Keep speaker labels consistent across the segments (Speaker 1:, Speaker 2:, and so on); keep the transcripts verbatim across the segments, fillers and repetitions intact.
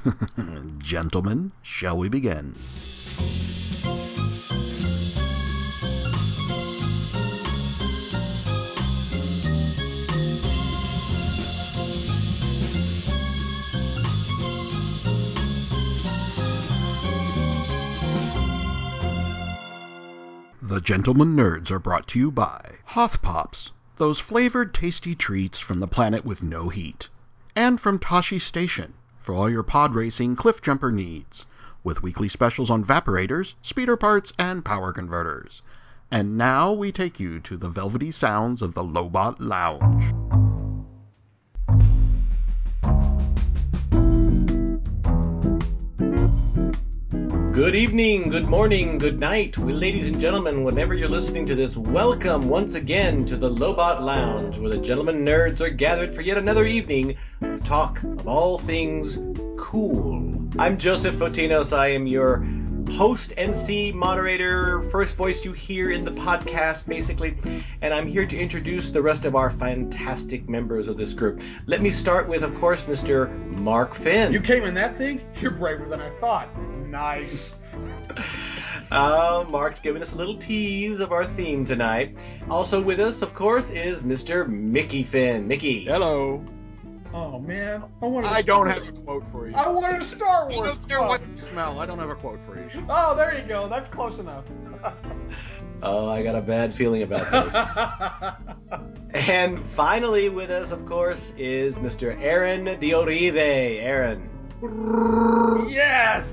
Speaker 1: Gentlemen, shall we begin? The Gentlemen Nerds are brought to you by Hoth Pops, those flavored tasty treats from the planet with no heat. And from Tosche Station, for all your pod racing cliff jumper needs, with weekly specials on vaporators, speeder parts, and power converters. And now we take you to the velvety sounds of the Lobot Lounge.
Speaker 2: Good evening, good morning, good night, well, ladies and gentlemen, whenever you're listening to this, welcome once again to the Lobot Lounge, where the Gentlemen Nerds are gathered for yet another evening of talk of all things cool. I'm Joseph Fotinos. I am your host, M C, moderator, first voice you hear in the podcast, basically, and I'm here to introduce the rest of our fantastic members of this group. Let me start with, of course, Mister Mark Finn.
Speaker 3: You came in that thing? You're braver than I thought. Nice.
Speaker 2: Uh, Mark's giving us a little tease of our theme tonight. Also with us, of course, is Mister Mickey Finn. Mickey.
Speaker 4: Hello.
Speaker 3: Oh, man. I, wanted
Speaker 4: I don't have a quote for you.
Speaker 3: I wanted a Star Wars
Speaker 4: I don't care
Speaker 3: quote.
Speaker 4: what you smell. I don't have a quote for you.
Speaker 3: Oh, there you go. That's close enough.
Speaker 2: Oh, I got a bad feeling about this. And finally with us, of course, is Mister Aaron Diorive. Aaron.
Speaker 3: Yes!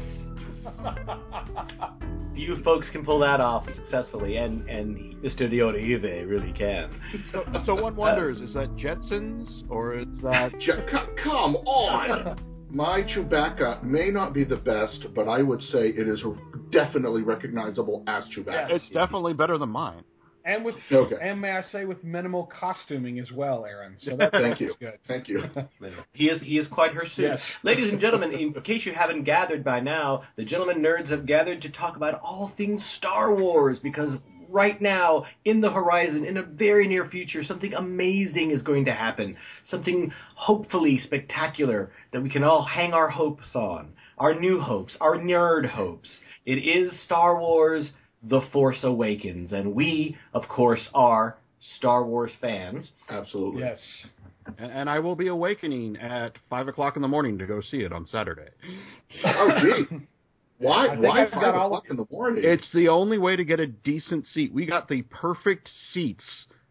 Speaker 2: You folks can pull that off successfully, and, and Mister Diorive really can.
Speaker 4: So, so one wonders, is that Jetsons, or is that...
Speaker 5: Je- c- come on! My Chewbacca may not be the best, but I would say it is definitely recognizable as Chewbacca.
Speaker 4: It's definitely better than mine.
Speaker 3: And with,
Speaker 5: okay.
Speaker 3: and may I say, with minimal costuming as well, Aaron. So that,
Speaker 5: Thank
Speaker 3: that's
Speaker 5: you.
Speaker 3: good.
Speaker 5: Thank you.
Speaker 2: He is he is quite her suit.
Speaker 3: Yes.
Speaker 2: Ladies and gentlemen, in case you haven't gathered by now, the Gentlemen Nerds have gathered to talk about all things Star Wars, because right now, in the horizon, in a very near future, something amazing is going to happen. Something hopefully spectacular that we can all hang our hopes on. Our new hopes, our nerd hopes. It is Star Wars The Force Awakens, and we, of course, are Star Wars fans.
Speaker 5: Absolutely.
Speaker 3: Yes.
Speaker 4: And, and I will be awakening at five o'clock in the morning to go see it on Saturday.
Speaker 5: Oh, gee. Why,
Speaker 3: I think
Speaker 5: why
Speaker 3: I've
Speaker 5: five
Speaker 3: got all
Speaker 5: o'clock in the morning?
Speaker 4: It's the only way to get a decent seat. We got the perfect seats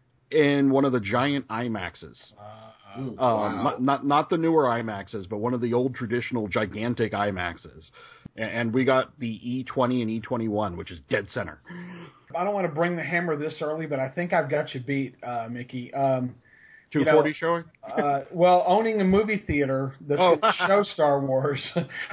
Speaker 4: in one of the giant IMAXs.
Speaker 3: Uh,
Speaker 4: um,
Speaker 5: wow.
Speaker 4: not, not not the newer IMAXs, but one of the old traditional gigantic IMAXs. And, and we got the E twenty and E twenty-one, which is dead center.
Speaker 3: I don't want to bring the hammer this early, but I think I've got you beat, uh, Mickey. Um,
Speaker 4: two forty
Speaker 3: you know,
Speaker 4: showing?
Speaker 3: uh, well, owning a movie theater that's
Speaker 4: Oh.
Speaker 3: going to show Star Wars,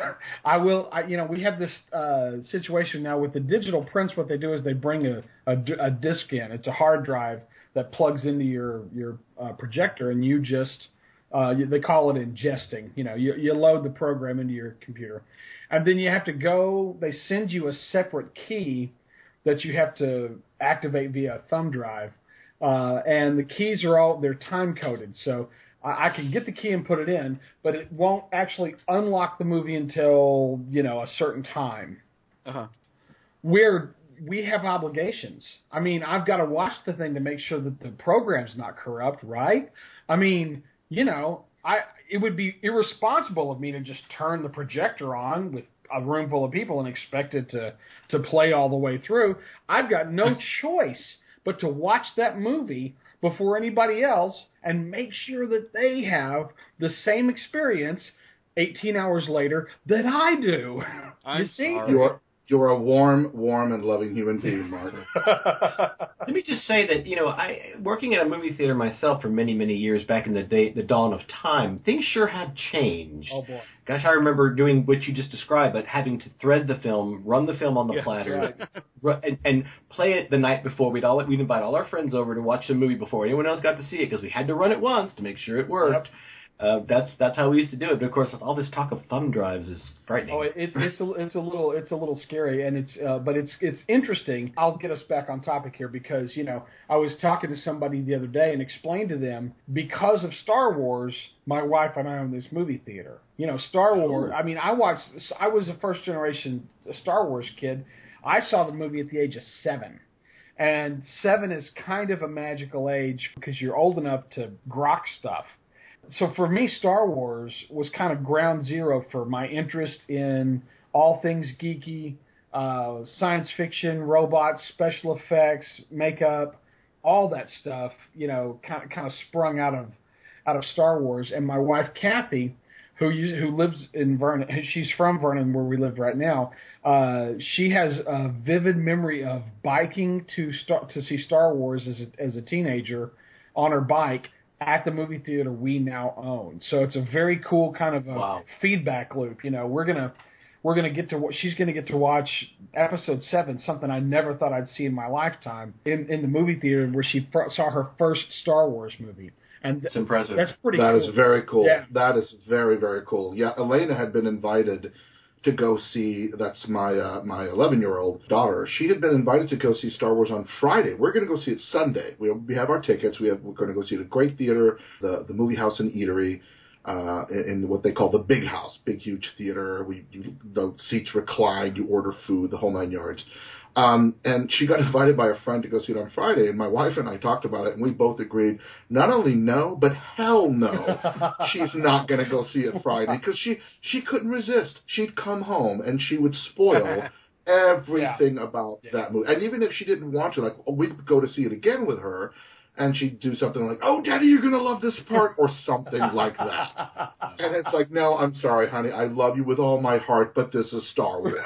Speaker 3: I will. I, you know, we have this uh, situation now with the digital prints. What they do is they bring a, a, a disc in. It's a hard drive that plugs into your your uh, projector, and you just uh, you, they call it ingesting. You know, you, you load the program into your computer, and then you have to go. They send you a separate key that you have to activate via a thumb drive. Uh, and the keys are all, they're time-coded, so I, I can get the key and put it in, but it won't actually unlock the movie until, you know, a certain time.
Speaker 4: Uh-huh.
Speaker 3: We're, we have obligations. I mean, I've got to watch the thing to make sure that the program's not corrupt, right? I mean, you know, I it would be irresponsible of me to just turn the projector on with a room full of people and expect it to, to play all the way through. I've got no choice but to watch that movie before anybody else and make sure that they have the same experience eighteen hours later that I do.
Speaker 4: I'm
Speaker 3: you see?
Speaker 4: sorry.
Speaker 5: You're, you're a warm, warm, and loving human being, Mark.
Speaker 2: Let me just say that, you know, I working at a movie theater myself for many, many years back in the day, the dawn of time, things sure have changed.
Speaker 3: Oh, boy.
Speaker 2: Gosh, I remember doing what you just described, but having to thread the film, run the film on the
Speaker 4: Yes,
Speaker 2: platter,
Speaker 3: right.
Speaker 2: ru- and, and play it the night before. We'd all we'd invite all our friends over to watch the movie before anyone else got to see it, because we had to run it once to make sure it worked. Uh, that's that's how we used to do it. But of course, all this talk of thumb drives is frightening.
Speaker 3: Oh, it, it's a it's a little it's a little scary, and it's uh, but it's it's interesting. I'll get us back on topic here because you know I was talking to somebody the other day and explained to them because of Star Wars, my wife and I own this movie theater. You know, Star Wars. I mean, I watched. I was a first generation Star Wars kid. I saw the movie at the age of seven. And seven is kind of a magical age because you're old enough to grok stuff. So for me, Star Wars was kind of ground zero for my interest in all things geeky, uh, science fiction, robots, special effects, makeup, all that stuff. You know, kind of kind of sprung out of out of Star Wars. And my wife Kathy, who who lives in Vernon, she's from Vernon, where we live right now. Uh, she has a vivid memory of biking to Star, to see Star Wars as a, as a teenager on her bike at the movie theater we now own. So it's a very cool kind of a
Speaker 2: Wow.
Speaker 3: feedback loop. You know, we're gonna we're gonna get to she's gonna get to watch episode seven, something I never thought I'd see in my lifetime, in in the movie theater where she fr- saw her first Star Wars movie. And
Speaker 2: It's impressive.
Speaker 3: That's pretty.
Speaker 5: That
Speaker 3: cool.
Speaker 5: is very cool.
Speaker 3: Yeah.
Speaker 5: That is very, very cool. Yeah, Elena had been invited to go see, that's my uh, my eleven-year-old daughter. She had been invited to go see Star Wars on Friday. We're going to go see it Sunday. We, we have our tickets. We have, we're going to go see it at a great theater, the, the Movie House and Eatery, uh, in, in what they call the Big House, big, huge theater. We you, the seats recline, you order food, the whole nine yards. Um, and she got invited by a friend to go see it on Friday, and my wife and I talked about it, and we both agreed, not only no, but hell no, she's not going to go see it Friday, because she, she couldn't resist. She'd come home, and she would spoil everything yeah. about yeah. that movie. And even if she didn't want to, like, we'd go to see it again with her, and she'd do something like, oh, Daddy, you're going to love this part, or something like that. And it's like, no, I'm sorry, honey, I love you with all my heart, but this is Star Wars.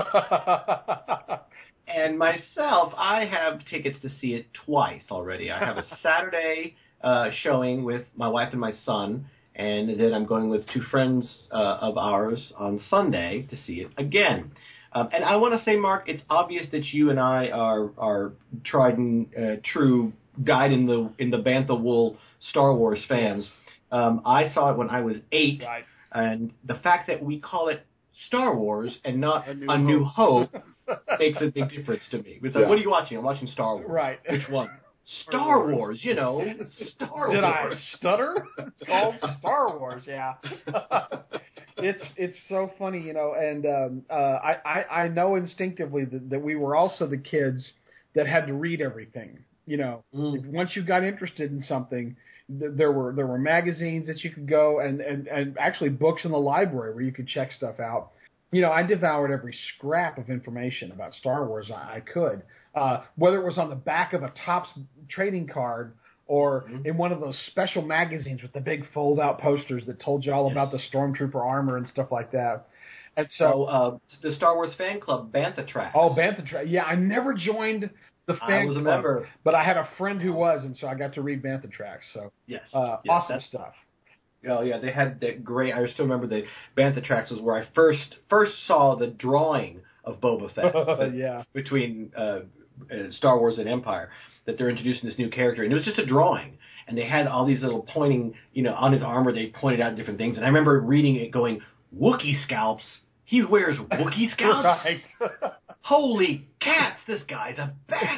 Speaker 2: And myself, I have tickets to see it twice already. I have a Saturday uh, showing with my wife and my son, and then I'm going with two friends uh, of ours on Sunday to see it again. Um, and I want to say, Mark, it's obvious that you and I are are tried and uh, true dyed in the in the Bantha wool Star Wars fans. Um, I saw it when I was eight,
Speaker 3: right.
Speaker 2: and the fact that we call it Star Wars and not A New, a
Speaker 3: Hope.
Speaker 2: New Hope makes a big difference to me. It's like, yeah. What are you watching? I'm watching Star Wars.
Speaker 3: Right.
Speaker 2: Which one? Star Wars. Wars, you know. Star
Speaker 3: Did
Speaker 2: Wars.
Speaker 3: Did I stutter? It's called Star Wars, yeah. it's it's so funny, you know, and um, uh, I, I, I know instinctively that, that we were also the kids that had to read everything. You know,
Speaker 2: mm.
Speaker 3: once you got interested in something, th- there were there were magazines that you could go and, and, and actually books in the library where you could check stuff out. You know, I devoured every scrap of information about Star Wars I, I could, uh, whether it was on the back of a Topps trading card or mm-hmm. in one of those special magazines with the big fold-out posters that told you all yes. about the Stormtrooper armor and stuff like that. And so,
Speaker 2: so uh, the Star Wars fan club, Bantha Tracks.
Speaker 3: Oh, Bantha Tracks. Yeah, I never joined the fan
Speaker 2: I was
Speaker 3: club,
Speaker 2: a member.
Speaker 3: But I had a friend who was, and so I got to read Bantha Tracks. So
Speaker 2: yes,
Speaker 3: uh,
Speaker 2: yes
Speaker 3: awesome
Speaker 2: that's,
Speaker 3: stuff.
Speaker 2: Oh yeah, they had that great. I still remember the Bantha Tracks was where I first first saw the drawing of Boba Fett.
Speaker 3: yeah,
Speaker 2: between uh, uh, Star Wars and Empire, that they're introducing this new character, and it was just a drawing, and they had all these little pointing, you know, on his armor. They pointed out different things, and I remember reading it, going, "Wookiee scalps? He wears Wookiee scalps?
Speaker 3: Right.
Speaker 2: Holy cats! This guy's a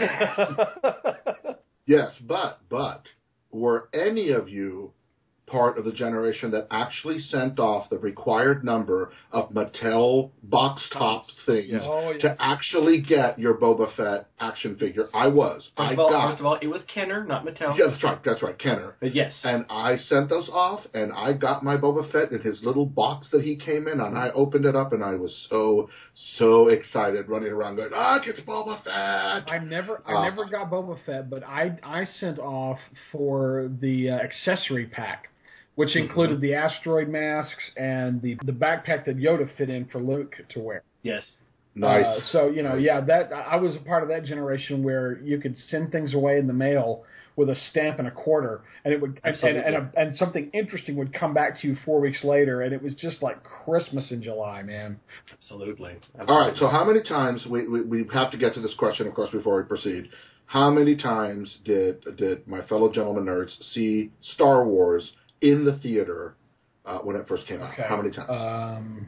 Speaker 2: badass."
Speaker 5: Yes, but but were any of you part of the generation that actually sent off the required number of Mattel box top things
Speaker 3: yeah. oh, yes.
Speaker 5: to actually get your Boba Fett action figure? I was.
Speaker 2: First
Speaker 5: I
Speaker 2: of all,
Speaker 5: got.
Speaker 2: First of all, it was Kenner, not Mattel.
Speaker 5: Yeah, that's right. That's right, Kenner.
Speaker 2: But yes.
Speaker 5: And I sent those off, and I got my Boba Fett in his little box that he came in, and I opened it up, and I was so, so excited, running around going, ah, it's Boba Fett!
Speaker 3: I never, I
Speaker 5: uh,
Speaker 3: never got Boba Fett, but I, I sent off for the uh, accessory pack, which included mm-hmm. the asteroid masks and the the backpack that Yoda fit in for Luke to wear.
Speaker 2: Yes.
Speaker 5: Nice.
Speaker 3: Uh, so, you know,
Speaker 5: nice.
Speaker 3: yeah, that I was a part of that generation where you could send things away in the mail with a stamp and a quarter, and it would and and, and, a, and something interesting would come back to you four weeks later, and it was just like Christmas in July, man.
Speaker 2: Absolutely. Absolutely.
Speaker 5: All right, so how many times, we, we, we have to get to this question, of course, before we proceed. How many times did did my fellow gentlemen nerds see Star Wars in the theater uh, when it first came out?
Speaker 3: Okay.
Speaker 5: How many times?
Speaker 3: Um,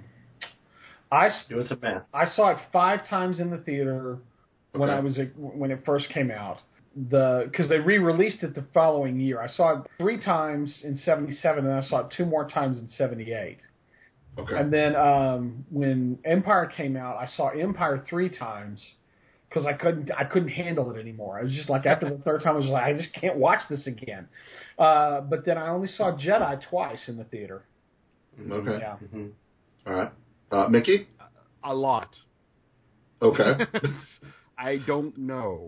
Speaker 3: I s-
Speaker 2: Doing some math.
Speaker 3: I saw it five times in the theater when
Speaker 5: Okay.
Speaker 3: I was a, when it first came out. The because they re-released it the following year. I saw it three times in seventy-seven, and I saw it two more times in seventy-eight.
Speaker 5: Okay.
Speaker 3: And then um, when Empire came out, I saw Empire three times because I couldn't I couldn't handle it anymore. I was just like after the third time, I was like I just can't watch this again. Uh, but then I only saw Jedi twice in the theater.
Speaker 5: Okay.
Speaker 3: Yeah.
Speaker 2: Mm-hmm.
Speaker 5: All right. Uh, Mickey?
Speaker 4: A lot.
Speaker 5: Okay.
Speaker 4: I don't know.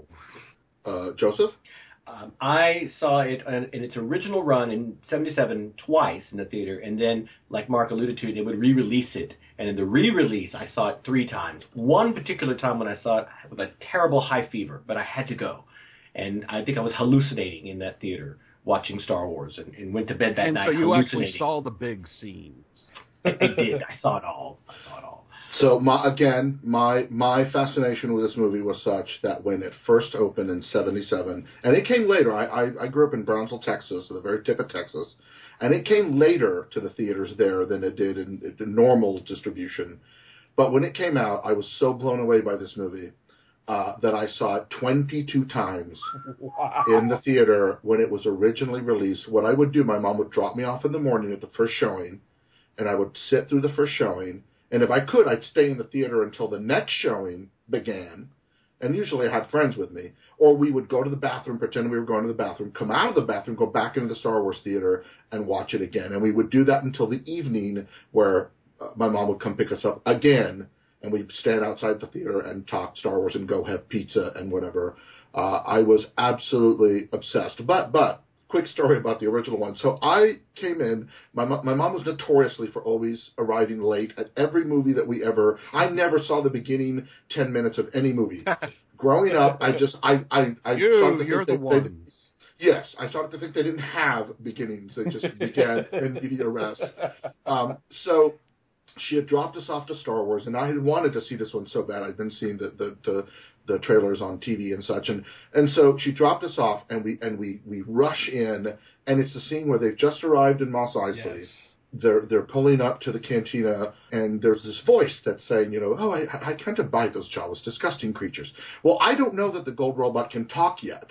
Speaker 5: uh, Joseph?
Speaker 2: Um, I saw it in, in its original run in seventy-seven twice in the theater, and then, like Mark alluded to, they would re-release it. And in the re-release, I saw it three times. One particular time when I saw it with a terrible high fever, but I had to go. And I think I was hallucinating in that theater watching Star Wars, and, and went to bed that
Speaker 4: and
Speaker 2: night
Speaker 4: so you
Speaker 2: hallucinating.
Speaker 4: actually saw the big scenes.
Speaker 2: I did. I saw it all. I saw it all.
Speaker 5: So my, again, my my fascination with this movie was such that when it first opened in seventy-seven, and it came later. I, I, I grew up in Brownsville, Texas, at the very tip of Texas, and it came later to the theaters there than it did in, in normal distribution. But when it came out, I was so blown away by this movie uh, that I saw it twenty-two times
Speaker 3: Wow.
Speaker 5: in the theater when it was originally released. What I would do, my mom would drop me off in the morning at the first showing, and I would sit through the first showing. And if I could, I'd stay in the theater until the next showing began. And usually I had friends with me. Or we would go to the bathroom, pretend we were going to the bathroom, come out of the bathroom, go back into the Star Wars theater, and watch it again. And we would do that until the evening where uh, my mom would come pick us up again. And we'd stand outside the theater and talk Star Wars and go have pizza and whatever. Uh, I was absolutely obsessed. But, but, quick story about the original one. So I came in, my my mom was notoriously for always arriving late at every movie that we ever, I never saw the beginning ten minutes of any movie. Growing up, I just, I, I, I
Speaker 4: You,
Speaker 5: started to
Speaker 4: you're
Speaker 5: think
Speaker 4: the
Speaker 5: they,
Speaker 4: ones.
Speaker 5: they, yes, I started to think they didn't have beginnings. They just began immediate arrest. Um, so she had dropped us off to Star Wars, and I had wanted to see this one so bad. I'd been seeing the, the, the the trailers on T V and such, and and so she dropped us off, and we and we we rush in, and it's the scene where they've just arrived in Mos Eisley.
Speaker 3: Yes.
Speaker 5: They're they're pulling up to the cantina, and there's this voice that's saying, you know, oh, I I can't abide those Jawas, disgusting creatures. Well, I don't know that the gold robot can talk yet,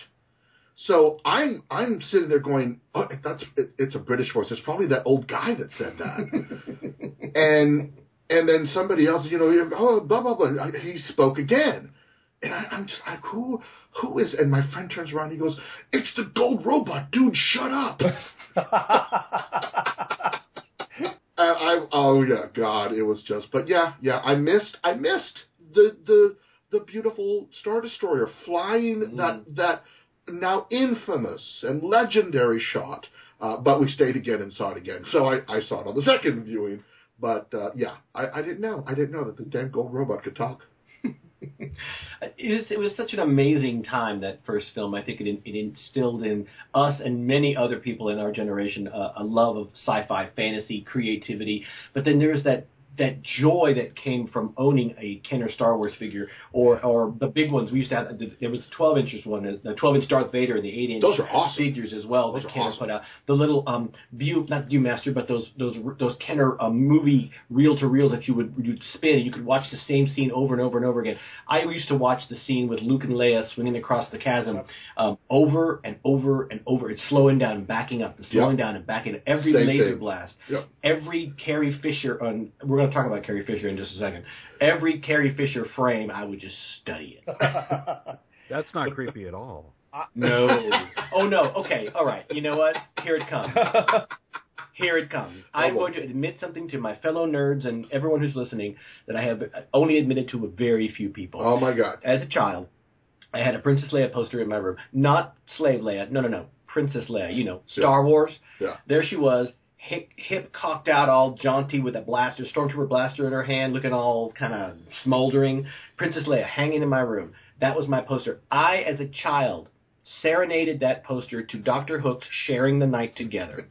Speaker 5: so I'm I'm sitting there going, oh, that's it, it's a British voice. It's probably that old guy that said that, and and then somebody else, you know, oh, blah blah blah. He spoke again. And I, I'm just like, who, who is? And my friend turns around, and he goes, "It's the gold robot, dude! Shut up!" and I, oh yeah, God, it was just. But yeah, yeah, I missed, I missed the the the beautiful Star Destroyer flying
Speaker 2: Mm.
Speaker 5: that that now infamous and legendary shot. Uh, but we stayed again and saw it again, so I, I saw it on the second viewing. But uh, yeah, I, I didn't know, I didn't know that the damn gold robot could talk.
Speaker 2: It was, it was such an amazing time, that first film. I think it, it instilled in us and many other people in our generation uh, a love of sci-fi, fantasy, creativity. But then there's that that joy that came from owning a Kenner Star Wars figure, or or the big ones. We used to have, there was the twelve inches one, the twelve inch Darth Vader, and the eight inch
Speaker 5: Those are awesome.
Speaker 2: figures as well.
Speaker 5: Those
Speaker 2: that
Speaker 5: are
Speaker 2: Kenner
Speaker 5: awesome.
Speaker 2: put out. The little um view, not Viewmaster, but those those those Kenner um, movie reel to reels that you would you'd spin, and you could watch the same scene over and over and over again. I used to watch the scene with Luke and Leia swinging across the chasm um, over and over and over. It's slowing down and backing up, and slowing
Speaker 5: Yep.
Speaker 2: down and backing up. Every
Speaker 5: Same
Speaker 2: laser
Speaker 5: thing.
Speaker 2: blast,
Speaker 5: Yep.
Speaker 2: every Carrie Fisher. On, we're going to talk about Carrie Fisher in just a second. Every Carrie Fisher frame, I would just study it.
Speaker 4: That's not creepy at all.
Speaker 2: No. Oh, no. Okay. All right. You know what? Here it comes. Here it comes. I'm
Speaker 5: boy.
Speaker 2: going to admit something to my fellow nerds and everyone who's listening that I have only admitted to a very few people.
Speaker 5: Oh my God.
Speaker 2: As a child, I had a Princess Leia poster in my room. Not Slave Leia. No, no, no. Princess Leia. You know, Star
Speaker 5: Yeah.
Speaker 2: Wars.
Speaker 5: Yeah.
Speaker 2: There she was, hip, hip cocked out, all jaunty with a blaster, Stormtrooper blaster in her hand, looking all kind of smoldering. Princess Leia hanging in my room. That was my poster. I, as a child, serenaded that poster to Doctor Hook's Sharing the Night Together.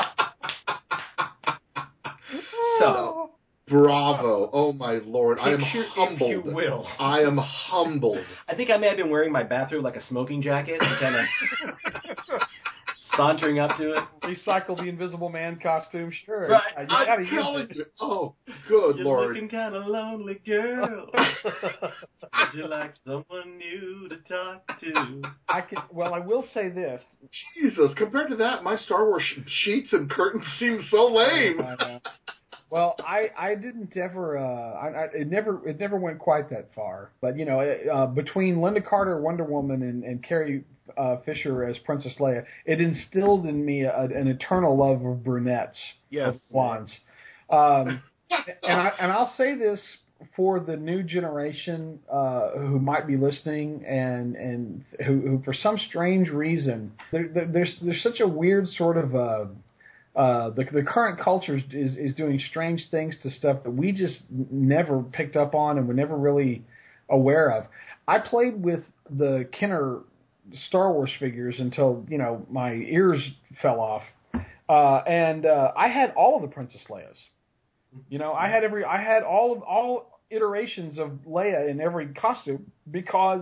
Speaker 2: So,
Speaker 5: Bravo. Oh my Lord. I am
Speaker 2: picture if
Speaker 5: humbled.
Speaker 2: you will.
Speaker 5: I am humbled.
Speaker 2: I think I may have been wearing my bathrobe like a smoking jacket, kind of sauntering up to it.
Speaker 3: Recycle the Invisible Man costume, sure.
Speaker 2: Right.
Speaker 3: Yeah, you gotta
Speaker 5: I'm
Speaker 3: use
Speaker 5: telling
Speaker 3: it.
Speaker 5: you. Oh, good
Speaker 2: You're
Speaker 5: Lord.
Speaker 2: looking kind of lonely, girl. Would you like someone new to talk to?
Speaker 3: I can. Well, I will say this.
Speaker 5: Jesus, compared to that, my Star Wars sh- sheets and curtains seem so lame.
Speaker 3: I know. Well, I, I didn't ever uh, I, I, it never it never went quite that far. But you know, uh, between Linda Carter, Wonder Woman, and, and Carrie uh, Fisher as Princess Leia, it instilled in me a, an eternal love of brunettes,
Speaker 4: Yes.
Speaker 3: of blondes. Um, and I and I'll say this for the new generation uh, who might be listening, and and who, who for some strange reason there, there, there's there's such a weird sort of uh, Uh, the the current culture is is doing strange things to stuff that we just never picked up on and were never really aware of. I played with the Kenner Star Wars figures until, you know, my ears fell off, uh, and uh, I had all of the Princess Leias. You know, I had every I had all of all iterations of Leia in every costume because,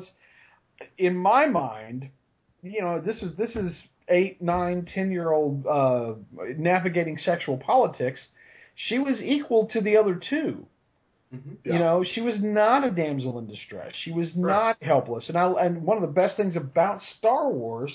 Speaker 3: in my mind, you know, this is this is. eight, nine, ten-year-old uh, navigating sexual politics, she was equal to the other two.
Speaker 2: Mm-hmm.
Speaker 5: Yeah.
Speaker 3: You know, she was not a damsel in distress. She was not helpless. And I, and one of the best things about Star Wars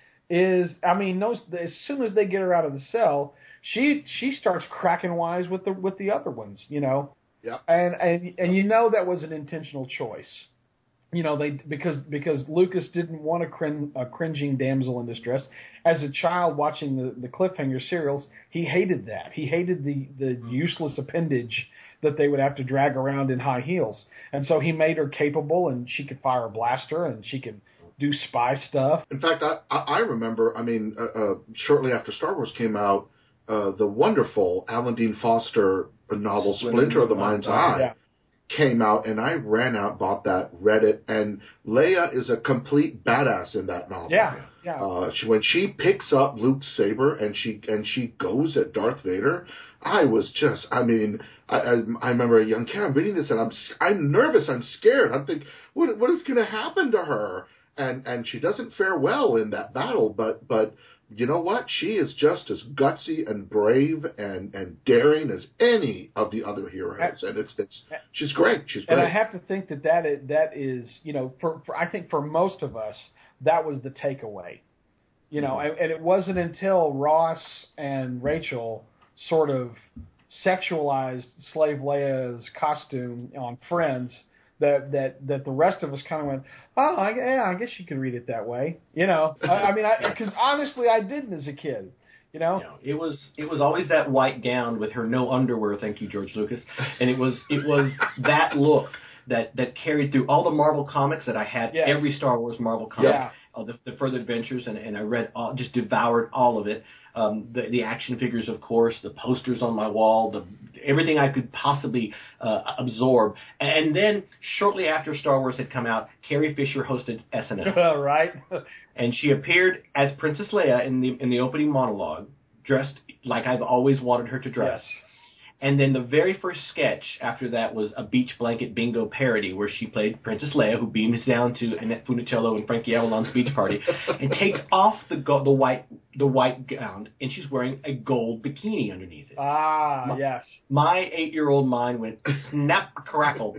Speaker 3: is, I mean, those, as soon as they get her out of the cell, she she starts cracking wise with the with the other ones. You know,
Speaker 5: Yeah.
Speaker 3: and and and you know that was an intentional choice. You know, they because because Lucas didn't want a, crin, a cringing damsel in distress. As a child watching the, the cliffhanger serials, he hated that. He hated the, the useless appendage that they would have to drag around in high heels. And so he made her capable, and she could fire a blaster, and she could do spy stuff.
Speaker 5: In fact, I, I remember, I mean, uh, uh, shortly after Star Wars came out, uh, the wonderful Alan Dean Foster novel Splinter of the Mind's Eye
Speaker 3: Yeah.
Speaker 5: came out, and I ran out, bought that, read it, and Leia is a complete badass in that novel.
Speaker 3: Yeah, yeah.
Speaker 5: Uh, she, when she picks up Luke's saber and she and she goes at Darth Vader, I was just, I mean, I, I, I remember a young kid, I'm reading this and I'm I'm nervous, I'm scared, I'm thinking, what what is going to happen to her? And and she doesn't fare well in that battle, but but you know what? She is just as gutsy and brave and, and daring as any of the other heroes, and it's it's she's great. She's great.
Speaker 3: And I have to think that that is, that is you know, for, for I think for most of us that was the takeaway, you know, mm-hmm. and, and it wasn't until Ross and Rachel sort of sexualized Slave Leia's costume on Friends that that that the rest of us kind of went, oh, I, yeah, I guess you could read it that way, you know. I, I mean, because honestly, I didn't as a kid, you know.
Speaker 2: You know. It was it was always that white gown with her no underwear. Thank you, George Lucas. And it was it was that look that, that carried through all the Marvel comics that I had. Yes. Every Star Wars Marvel comic,
Speaker 3: yeah.
Speaker 2: uh, the, the Further Adventures, and, and I read all, just devoured all of it. Um, the, the action figures, of course, the posters on my wall, the everything I could possibly uh, absorb. And then shortly after Star Wars had come out, Carrie Fisher hosted S N L.
Speaker 3: Right.
Speaker 2: And she appeared as Princess Leia in the in the opening monologue, dressed like I've always wanted her to dress.
Speaker 3: Yes.
Speaker 2: And then the very first sketch after that was a Beach Blanket Bingo parody where she played Princess Leia, who beams down to Annette Funicello and Frankie Avalon's beach party, and takes off the go- the white the white gown, and she's wearing a gold bikini underneath it.
Speaker 3: Ah,
Speaker 2: my,
Speaker 3: yes.
Speaker 2: My eight-year-old mind went snap, crackle,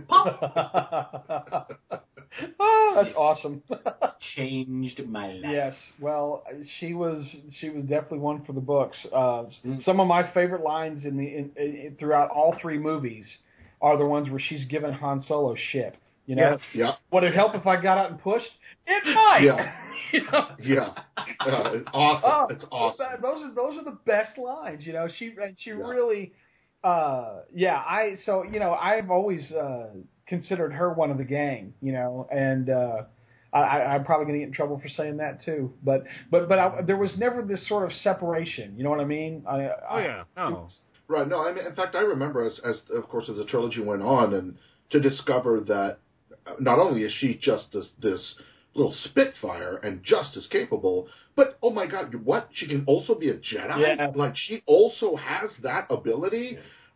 Speaker 2: pop.
Speaker 3: Oh, that's awesome.
Speaker 2: Changed my life.
Speaker 3: Yes, well, she was she was definitely one for the books. Uh, mm. Some of my favorite lines in the in, in, throughout all three movies are the ones where she's giving Han Solo shit. You know,
Speaker 5: yes. Yeah.
Speaker 3: Would it help if I got out and pushed? It might.
Speaker 5: Yeah.
Speaker 3: You know?
Speaker 5: Yeah. Uh, it's awesome.
Speaker 3: Oh,
Speaker 5: it's awesome.
Speaker 3: Those are those are the best lines. You know, she and she
Speaker 5: yeah.
Speaker 3: really. Uh, yeah, I so you know I've always uh, considered her one of the gang. You know, and. Uh, I, I'm probably going to get in trouble for saying that too, but but but I, there was never this sort of separation. You know what I mean? I,
Speaker 4: oh yeah, no,
Speaker 5: right. No, I mean, in fact, I remember as, as of course as the trilogy went on, and to discover that not only is she just this, this little spitfire and just as capable, but oh my God, what? She can also be a Jedi.
Speaker 3: Yeah.
Speaker 5: Like she also has that ability.
Speaker 2: Yeah.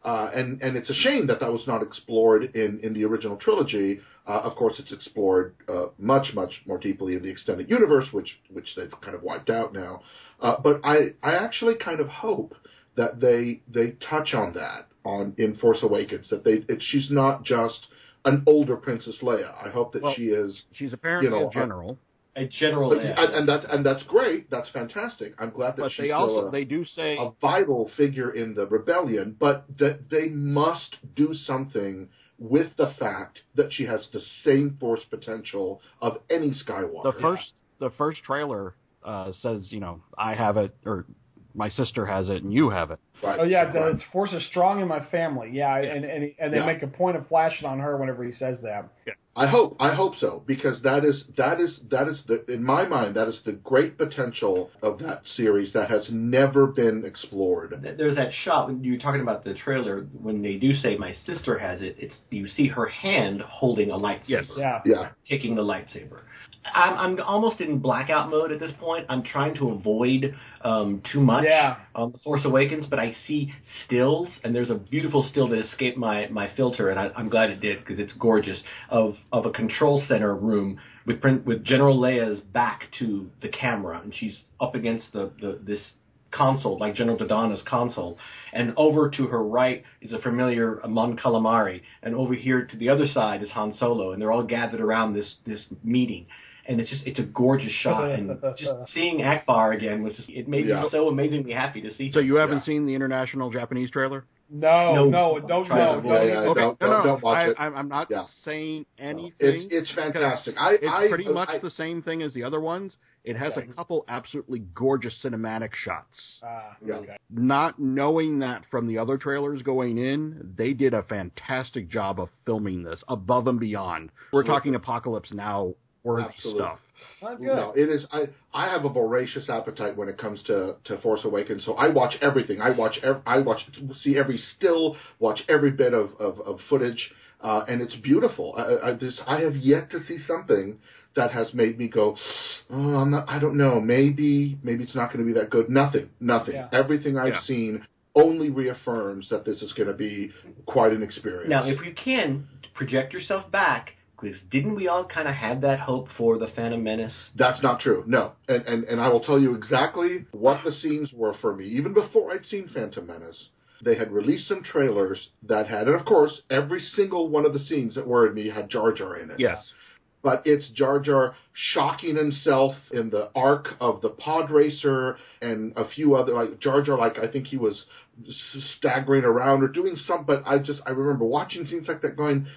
Speaker 5: Uh, and, and it's a shame that that was not explored in, in the original trilogy. Uh, of course, it's explored uh, much, much more deeply in the extended universe, which which they've kind of wiped out now. Uh, but I, I actually kind of hope that they they touch on that on in Force Awakens, that they it, she's not just an older Princess Leia. I hope that
Speaker 4: well,
Speaker 5: she is.
Speaker 4: She's apparently
Speaker 5: you know,
Speaker 4: a general.
Speaker 2: A general,
Speaker 5: But,
Speaker 2: yeah.
Speaker 5: and, and that's and that's great. That's fantastic. I'm glad that
Speaker 4: But
Speaker 5: she's
Speaker 4: they
Speaker 5: still
Speaker 4: also
Speaker 5: a,
Speaker 4: they do say
Speaker 5: a vital figure in the rebellion, but that they must do something with the fact that she has the same Force potential of any Skywalker.
Speaker 4: the first the first trailer uh, says, you know, I have it, or my sister has it, and you have it.
Speaker 5: Right.
Speaker 3: Oh yeah,
Speaker 5: right.
Speaker 3: the Force is strong in my family. Yeah,
Speaker 4: Yes.
Speaker 3: and and and they
Speaker 5: Yeah.
Speaker 3: make a point of flashing on her whenever he says that.
Speaker 5: I hope I hope so, because that is that is that is the in my mind that is the great potential of that series that has never been explored.
Speaker 2: There's that shot when you're talking about the trailer when they do say my sister has it. It's you see her hand holding a lightsaber,
Speaker 4: Yes.
Speaker 3: Yeah.
Speaker 5: Yeah.
Speaker 2: kicking the lightsaber. I'm, I'm almost in blackout mode at this point. I'm trying to avoid um, too much
Speaker 3: Yeah.
Speaker 2: on The Force Awakens, but I see stills, and there's a beautiful still that escaped my, my filter, and I, I'm glad it did because it's gorgeous, of, of a control center room with with General Leia's back to the camera, and she's up against the, the this console, like General Dodonna's console, and over to her right is a familiar Mon Calamari, and over here to the other side is Han Solo, and they're all gathered around this this meeting. And it's just, it's a gorgeous shot. And just seeing Akbar again was just, it made
Speaker 5: Yeah.
Speaker 2: me so amazingly happy to see him.
Speaker 4: So you haven't
Speaker 5: Yeah.
Speaker 4: seen the international Japanese trailer?
Speaker 3: No,
Speaker 2: No.
Speaker 3: no, don't
Speaker 2: Try
Speaker 3: no,
Speaker 2: to
Speaker 3: don't
Speaker 5: avoid it.
Speaker 3: even-
Speaker 5: Yeah,
Speaker 4: Okay,
Speaker 5: don't-
Speaker 4: no, no,
Speaker 5: don't watch
Speaker 4: I,
Speaker 5: it.
Speaker 4: I'm I'm not
Speaker 5: Yeah.
Speaker 4: saying anything.
Speaker 5: It's it's fantastic. I
Speaker 4: It's
Speaker 5: I,
Speaker 4: pretty much
Speaker 5: I,
Speaker 4: the same thing as the other ones. It has
Speaker 3: Okay.
Speaker 4: a couple absolutely gorgeous cinematic shots.
Speaker 3: Ah,
Speaker 5: Yeah.
Speaker 3: okay.
Speaker 4: Not knowing that from the other trailers going in, they did a fantastic job of filming this above and beyond. We're talking Apocalypse Now worthy
Speaker 5: Absolutely.
Speaker 4: stuff.
Speaker 3: Not good.
Speaker 5: No, it is. I I have a voracious appetite when it comes to, to Force Awakens. So I watch everything. I watch. Ev- I watch. See every still. Watch every bit of of, of footage, uh, and it's beautiful. I, I just I have yet to see something that has made me go, oh, I'm not. I don't know. Maybe maybe it's not going to be that good. Nothing. Nothing.
Speaker 3: Yeah.
Speaker 5: Everything I've
Speaker 4: Yeah.
Speaker 5: seen only reaffirms that this is going to be quite an experience.
Speaker 2: Now, if you can, project yourself back, because didn't we all kind of have that hope for The Phantom Menace?
Speaker 5: That's not true. No. And, and and I will tell you exactly what the scenes were for me. Even before I'd seen Phantom Menace, they had released some trailers that had, and of course, every single one of the scenes that worried me had Jar Jar in it.
Speaker 4: Yes.
Speaker 5: But it's Jar Jar shocking himself in the arc of the pod racer and a few other, like Jar Jar, like I think he was s- staggering around or doing something. But I just, I remember watching scenes like that going,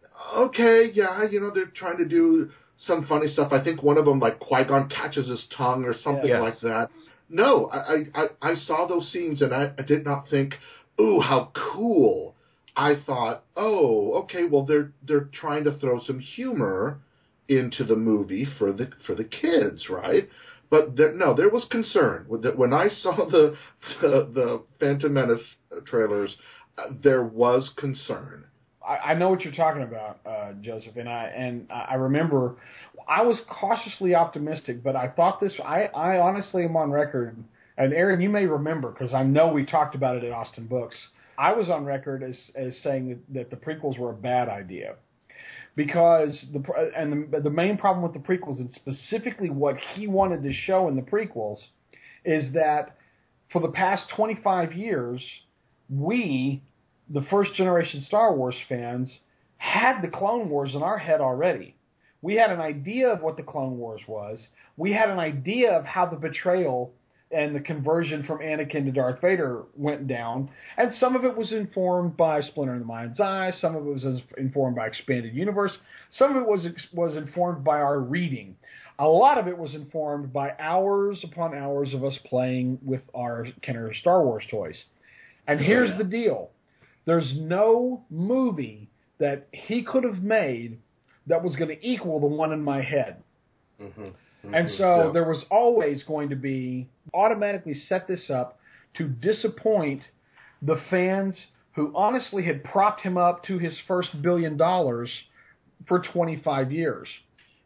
Speaker 5: okay, yeah, you know, they're trying to do some funny stuff. I think one of them, like Qui-Gon catches his tongue or something
Speaker 4: Yes.
Speaker 5: like that. No, I, I, I saw those scenes and I, I did not think, ooh, how cool. I thought, oh, okay, well, they're they're trying to throw some humor into the movie for the for the kids, right? But there, no, there was concern with that when I saw the the, the Phantom Menace trailers. Uh, there was concern.
Speaker 3: I, I know what you're talking about, uh, Joseph, and I and I remember I was cautiously optimistic, but I thought this. I, I honestly am on record, and Aaron, you may remember because I know we talked about it at Austin Books. I was on record as as saying that, that the prequels were a bad idea. Because the and the, the main problem with the prequels, and specifically what he wanted to show in the prequels, is that for the past twenty-five years, we, the first generation Star Wars fans, had the Clone Wars in our head already. We had an idea of what the Clone Wars was. We had an idea of how the betrayal and the conversion from Anakin to Darth Vader went down. And some of it was informed by Splinter in the Mind's Eye. Some of it was informed by Expanded Universe. Some of it was was informed by our reading. A lot of it was informed by hours upon hours of us playing with our Kenner Star Wars toys. And here's
Speaker 5: yeah.
Speaker 3: the deal. There's no movie that he could have made that was going to equal the one in my head.
Speaker 2: Mm-hmm.
Speaker 3: And so
Speaker 5: Yeah.
Speaker 3: there was always going to be, automatically set this up to disappoint the fans who honestly had propped him up to his first billion dollars for twenty-five years.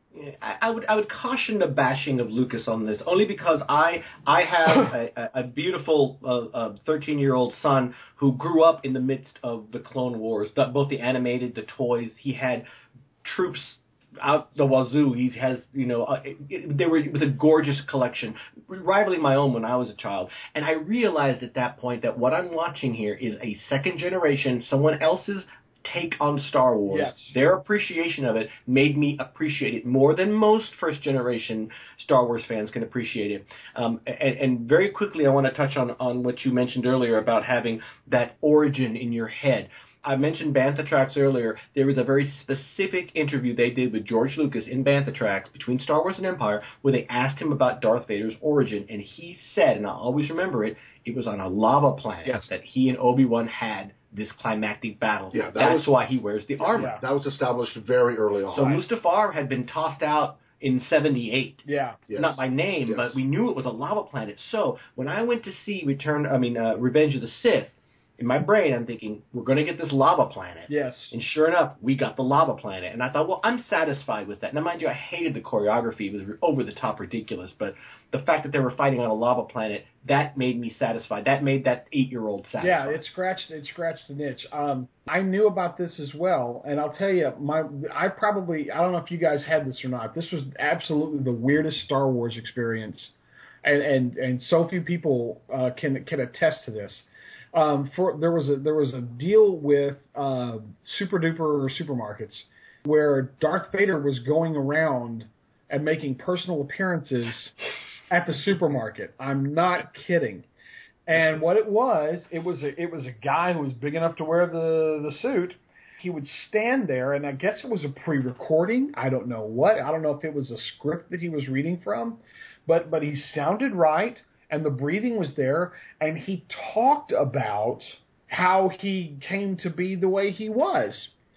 Speaker 2: I, I would I would caution the bashing of Lucas on this, only because I I have a, a beautiful thirteen year old son who grew up in the midst of the Clone Wars, the, both the animated, the toys. He had troops out the wazoo. He has, you know, uh, it, it, there were, it was a gorgeous collection, rivaling my own when I was a child. And I realized at that point that what I'm watching here is a second generation, someone else's take on Star Wars.
Speaker 3: Yes.
Speaker 2: Their appreciation of it made me appreciate it more than most first generation Star Wars fans can appreciate it. Um, and, and very quickly, I want to touch on, on what you mentioned earlier about having that origin in your head. I mentioned Bantha Tracks earlier. There was a very specific interview they did with George Lucas in Bantha Tracks between Star Wars and Empire where they asked him about Darth Vader's origin, and he said, and I'll always remember it, it was on a lava planet
Speaker 4: yes.
Speaker 2: that he and Obi-Wan had this climactic battle.
Speaker 5: Yeah, that
Speaker 2: That's
Speaker 5: was,
Speaker 2: why he wears the armor.
Speaker 3: Yeah.
Speaker 5: That was established very early on.
Speaker 2: So Mustafar had been tossed out in seventy-eight.
Speaker 3: Yeah.
Speaker 5: Yes.
Speaker 2: Not by name,
Speaker 5: Yes.
Speaker 2: but we knew it was a lava planet. So when I went to see Return, I mean, uh, Revenge of the Sith, in my brain, I'm thinking, we're going to get this lava planet.
Speaker 3: Yes.
Speaker 2: And sure enough, we got the lava planet. And I thought, well, I'm satisfied with that. Now, mind you, I hated the choreography. It was over-the-top ridiculous. But the fact that they were fighting on a lava planet, that made me satisfied. That made that eight-year-old satisfied.
Speaker 3: Yeah, it scratched it scratched the niche. Um, I knew about this as well, and I'll tell you, my I probably, I don't know if you guys had this or not. This was absolutely the weirdest Star Wars experience, and and, and so few people uh, can can attest to this. Um, for there was a there was a deal with uh, Super Duper supermarkets where Darth Vader was going around and making personal appearances at the supermarket. I'm not kidding. And what it was, it was a, it was a guy who was big enough to wear the the suit. He would stand there, and I guess it was a pre-recording. I don't know what. I don't know if it was a script that he was reading from, but but he sounded right. And the breathing was there, and he talked about how he came to be the way he was.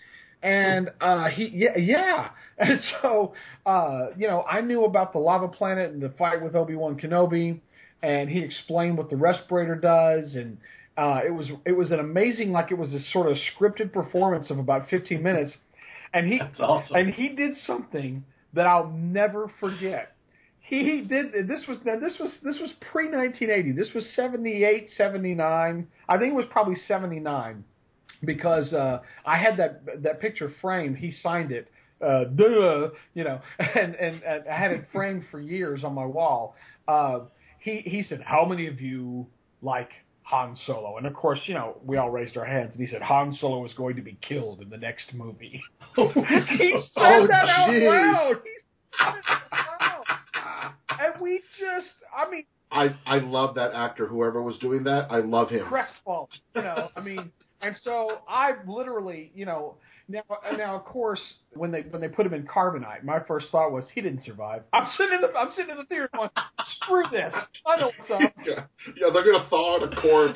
Speaker 3: And uh, he, yeah, yeah. And so, uh, you know, I knew about the lava planet and the fight with Obi-Wan Kenobi, and he explained what the respirator does, and uh, it was it was an amazing, like it was a sort of scripted performance of about fifteen minutes, and he
Speaker 2: That's awesome.
Speaker 3: and he did something that I'll never forget. He did. This was now. This was this was pre nineteen eighty. This was seventy-eight, seventy-nine. I think it was probably seventy-nine, because uh, I had that that picture framed. He signed it, uh, duh, you know, and, and and I had it framed for years on my wall. Uh, he he said, "How many of you like Han Solo?" And of course, you know, we all raised our hands. And he said, "Han Solo is going to be killed in the next movie." he said
Speaker 5: Oh,
Speaker 3: that out
Speaker 5: geez.
Speaker 3: loud. He said it out loud. And we just, I mean,
Speaker 5: I, I love that actor, whoever was doing that. I love him.
Speaker 3: crestfallen, you know, I mean, and so I literally, you know, now, now of course, when they when they put him in carbonite, my first thought was he didn't survive. I'm sitting in the I'm sitting in the theater going, screw this, I know what's up.
Speaker 5: yeah. yeah, they're gonna thaw out a corpse.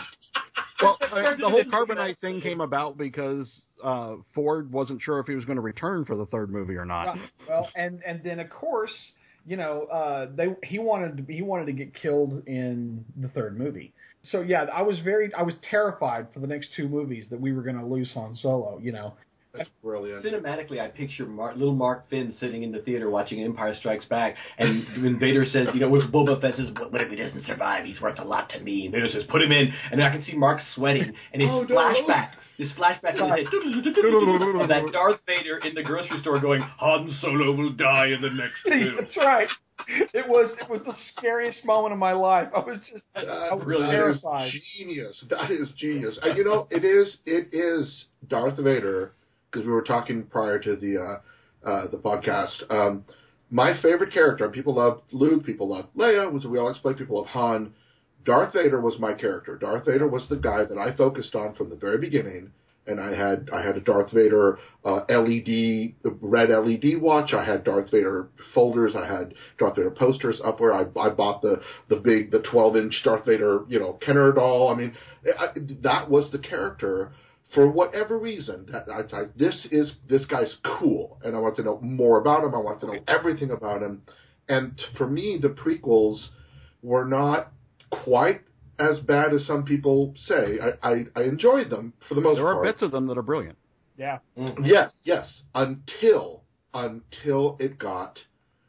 Speaker 4: Well, uh, the whole carbonite thing came about because uh, Ford wasn't sure if he was going to return for the third movie or not.
Speaker 3: Right. Well, and and then of course, you know, uh, they he wanted to be, he wanted to get killed in the third movie. So yeah, I was very I was terrified for the next two movies that we were going to lose Han Solo. You know,
Speaker 5: That's brilliant.
Speaker 2: Cinematically, I picture Mark, little Mark Finn sitting in the theater watching Empire Strikes Back, and when Vader says, you know, with Boba Fett says, "What if he doesn't survive? He's worth a lot to me." And Vader says, "Put him in," and I can see Mark sweating, and his
Speaker 5: Oh, no.
Speaker 2: flashback, this flashback in his head, of that Darth Vader in the grocery store going, "Han Solo will die in the next film."
Speaker 3: that's right. It was it was the scariest moment of my life. I was just
Speaker 5: That,
Speaker 3: I was
Speaker 2: really
Speaker 5: that
Speaker 3: terrified.
Speaker 5: is genius. That is genius. And you know, it is it is Darth Vader, because we were talking prior to the uh, uh, the podcast. Um, my favorite character, and people love Luke, people love Leia, which we all explain, people love Han. Darth Vader was my character. Darth Vader was the guy that I focused on from the very beginning. And I had I had a Darth Vader uh, L E D, red L E D watch. I had Darth Vader folders. I had Darth Vader posters up where I, I bought the, the big, the twelve inch Darth Vader, you know, Kenner doll. I mean, I, that was the character. For whatever reason, that I, I, this is this guy's cool, and I want to know more about him. I want to know everything about him. And for me, the prequels were not quite as bad as some people say. I, I, I enjoyed them for the most
Speaker 4: There
Speaker 5: part.
Speaker 4: are bits of them that are brilliant.
Speaker 3: Yeah.
Speaker 2: Mm-hmm.
Speaker 5: Yes, yes. Until until it got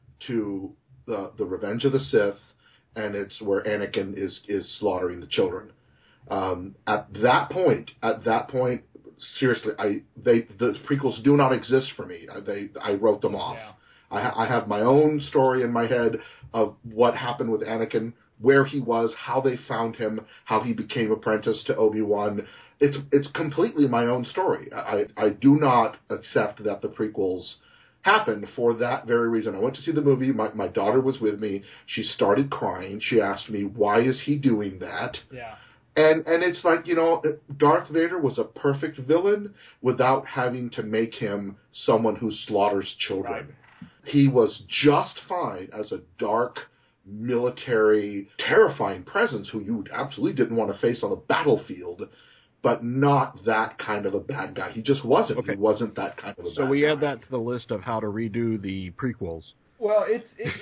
Speaker 5: to the the Revenge of the Sith, and it's where Anakin is is slaughtering the children. Um, at that point, at that point, seriously, I they the prequels do not exist for me. They I wrote them off.
Speaker 3: Yeah.
Speaker 5: I, ha- I have my own story in my head of what happened with Anakin, where he was, how they found him, how he became apprentice to Obi-Wan. It's it's completely my own story. I, I do not accept that the prequels happened for that very reason. I went to see the movie. My my daughter was with me. She started crying. She asked me, why is he doing that?
Speaker 3: Yeah.
Speaker 5: And and it's like, you know, Darth Vader was a perfect villain without having to make him someone who slaughters children.
Speaker 3: Right.
Speaker 5: He was just fine as a dark, military, terrifying presence who you absolutely didn't want to face on a battlefield, but not that kind of a bad guy. He just wasn't.
Speaker 4: Okay.
Speaker 5: He wasn't that kind of a
Speaker 4: So
Speaker 5: bad
Speaker 4: we
Speaker 5: guy.
Speaker 4: add that to the list of how to redo the prequels.
Speaker 3: Well, it's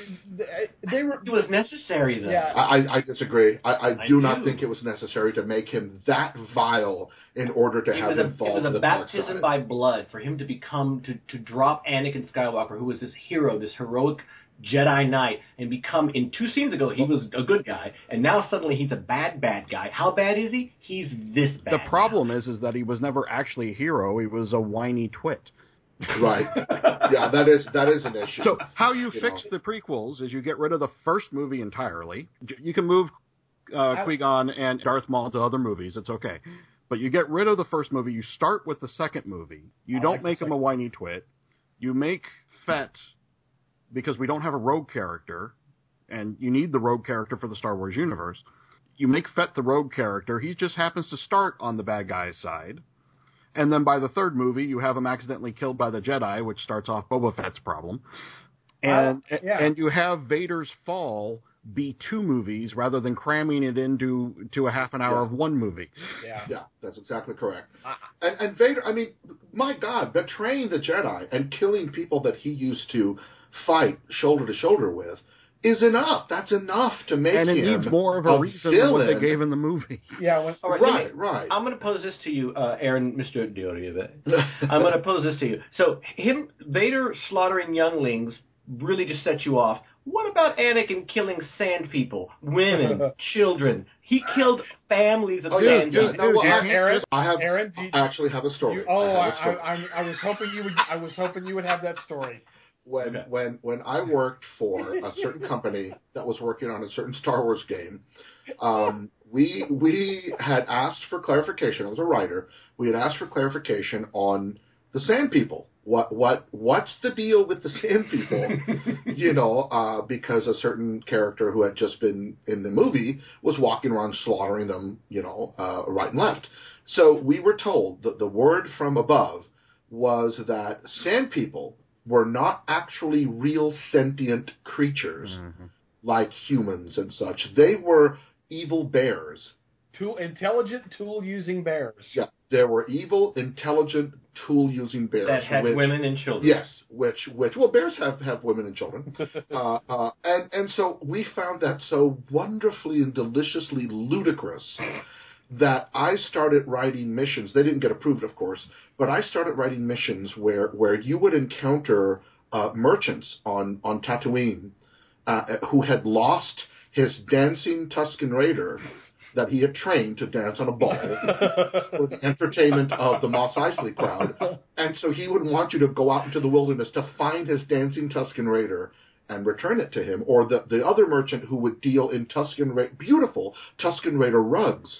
Speaker 3: it, they were.
Speaker 2: It was necessary, though.
Speaker 3: Yeah.
Speaker 5: I, I disagree. I, I
Speaker 2: I
Speaker 5: do not
Speaker 2: do.
Speaker 5: think it was necessary to make him that vile in order to
Speaker 2: It
Speaker 5: have
Speaker 2: was a,
Speaker 5: him fall
Speaker 2: it was
Speaker 5: to
Speaker 2: a
Speaker 5: the dark
Speaker 2: baptism
Speaker 5: side.
Speaker 2: by blood for him to become, to, to drop Anakin Skywalker, who was this hero, this heroic Jedi Knight, and become, in two scenes ago, he was a good guy, and now suddenly he's a bad, bad guy. How bad is he? He's this bad.
Speaker 4: The problem is, is that he was never actually a hero. He was a whiny twit.
Speaker 5: Right. Yeah, that is that is an issue.
Speaker 4: So how you,
Speaker 5: You
Speaker 4: fix
Speaker 5: know.
Speaker 4: the prequels is you get rid of the first movie entirely. You can move uh, Qui-Gon and Darth Maul to other movies. It's okay. But you get rid of the first movie. You start with the second movie. You
Speaker 3: I
Speaker 4: don't
Speaker 3: like the
Speaker 4: make him a
Speaker 3: second.
Speaker 4: whiny twit. You make Fett, because we don't have a rogue character, and you need the rogue character for the Star Wars universe. You make Fett the rogue character. He just happens to start on the bad guy's side. And then by the third movie, you have him accidentally killed by the Jedi, which starts off Boba Fett's problem. And
Speaker 3: Uh, yeah.
Speaker 4: and you have Vader's fall be two movies rather than cramming it into to a half an hour
Speaker 5: Yeah.
Speaker 4: of one movie.
Speaker 3: Yeah.
Speaker 5: Yeah, that's exactly correct. And, and Vader, I mean, my God, betraying the Jedi and killing people that he used to fight shoulder to shoulder with is enough. That's enough to make
Speaker 4: And it
Speaker 5: him
Speaker 4: needs more of a,
Speaker 5: a
Speaker 4: reason than what they
Speaker 5: villain.
Speaker 4: gave in the movie.
Speaker 3: Yeah. When,
Speaker 2: All right,
Speaker 5: Right,
Speaker 2: let me-
Speaker 5: right.
Speaker 2: I'm going to pose this to you, uh, Aaron, Mister Dioriva. I'm going to pose this to you. So, him, Vader slaughtering younglings really just set you off. What about Anakin killing sand people, women, children? He killed families of
Speaker 5: Oh,
Speaker 2: sand
Speaker 5: yeah,
Speaker 2: people.
Speaker 5: yeah. No, well, I,
Speaker 3: Aaron,
Speaker 5: I have.
Speaker 3: Aaron, do you-
Speaker 5: I actually have a story.
Speaker 3: you, oh,
Speaker 5: I,
Speaker 3: I,
Speaker 5: have a story.
Speaker 3: I, I, I was hoping you would. I was hoping you would have that story.
Speaker 5: when
Speaker 2: Okay.
Speaker 5: when when I worked for a certain company that was working on a certain Star Wars game, um, we we had asked for clarification. I was a writer. We had asked for clarification on the Sand People. What what what's the deal with the Sand People? you know, uh, because a certain character who had just been in the movie was walking around slaughtering them, you know, uh, right and left. So we were told that the word from above was that Sand People were not actually real sentient creatures
Speaker 4: Mm-hmm.
Speaker 5: like humans and such. They were evil bears.
Speaker 3: Tool, intelligent tool-using bears.
Speaker 5: Yeah, there were evil, intelligent, tool-using bears.
Speaker 2: That had
Speaker 5: which,
Speaker 2: women and children.
Speaker 5: Yes, which, which well, bears have, have women and children. uh, uh, and, and so we found that so wonderfully and deliciously ludicrous that I started writing missions. They didn't get approved, of course, but I started writing missions where, where you would encounter uh, merchants on, on Tatooine uh, who had lost his dancing Tusken Raider that he had trained to dance on a ball for the entertainment of the Mos Eisley crowd. And so he would want you to go out into the wilderness to find his dancing Tusken Raider and return it to him. Or the, the other merchant who would deal in Tusken Ra- beautiful Tusken Raider rugs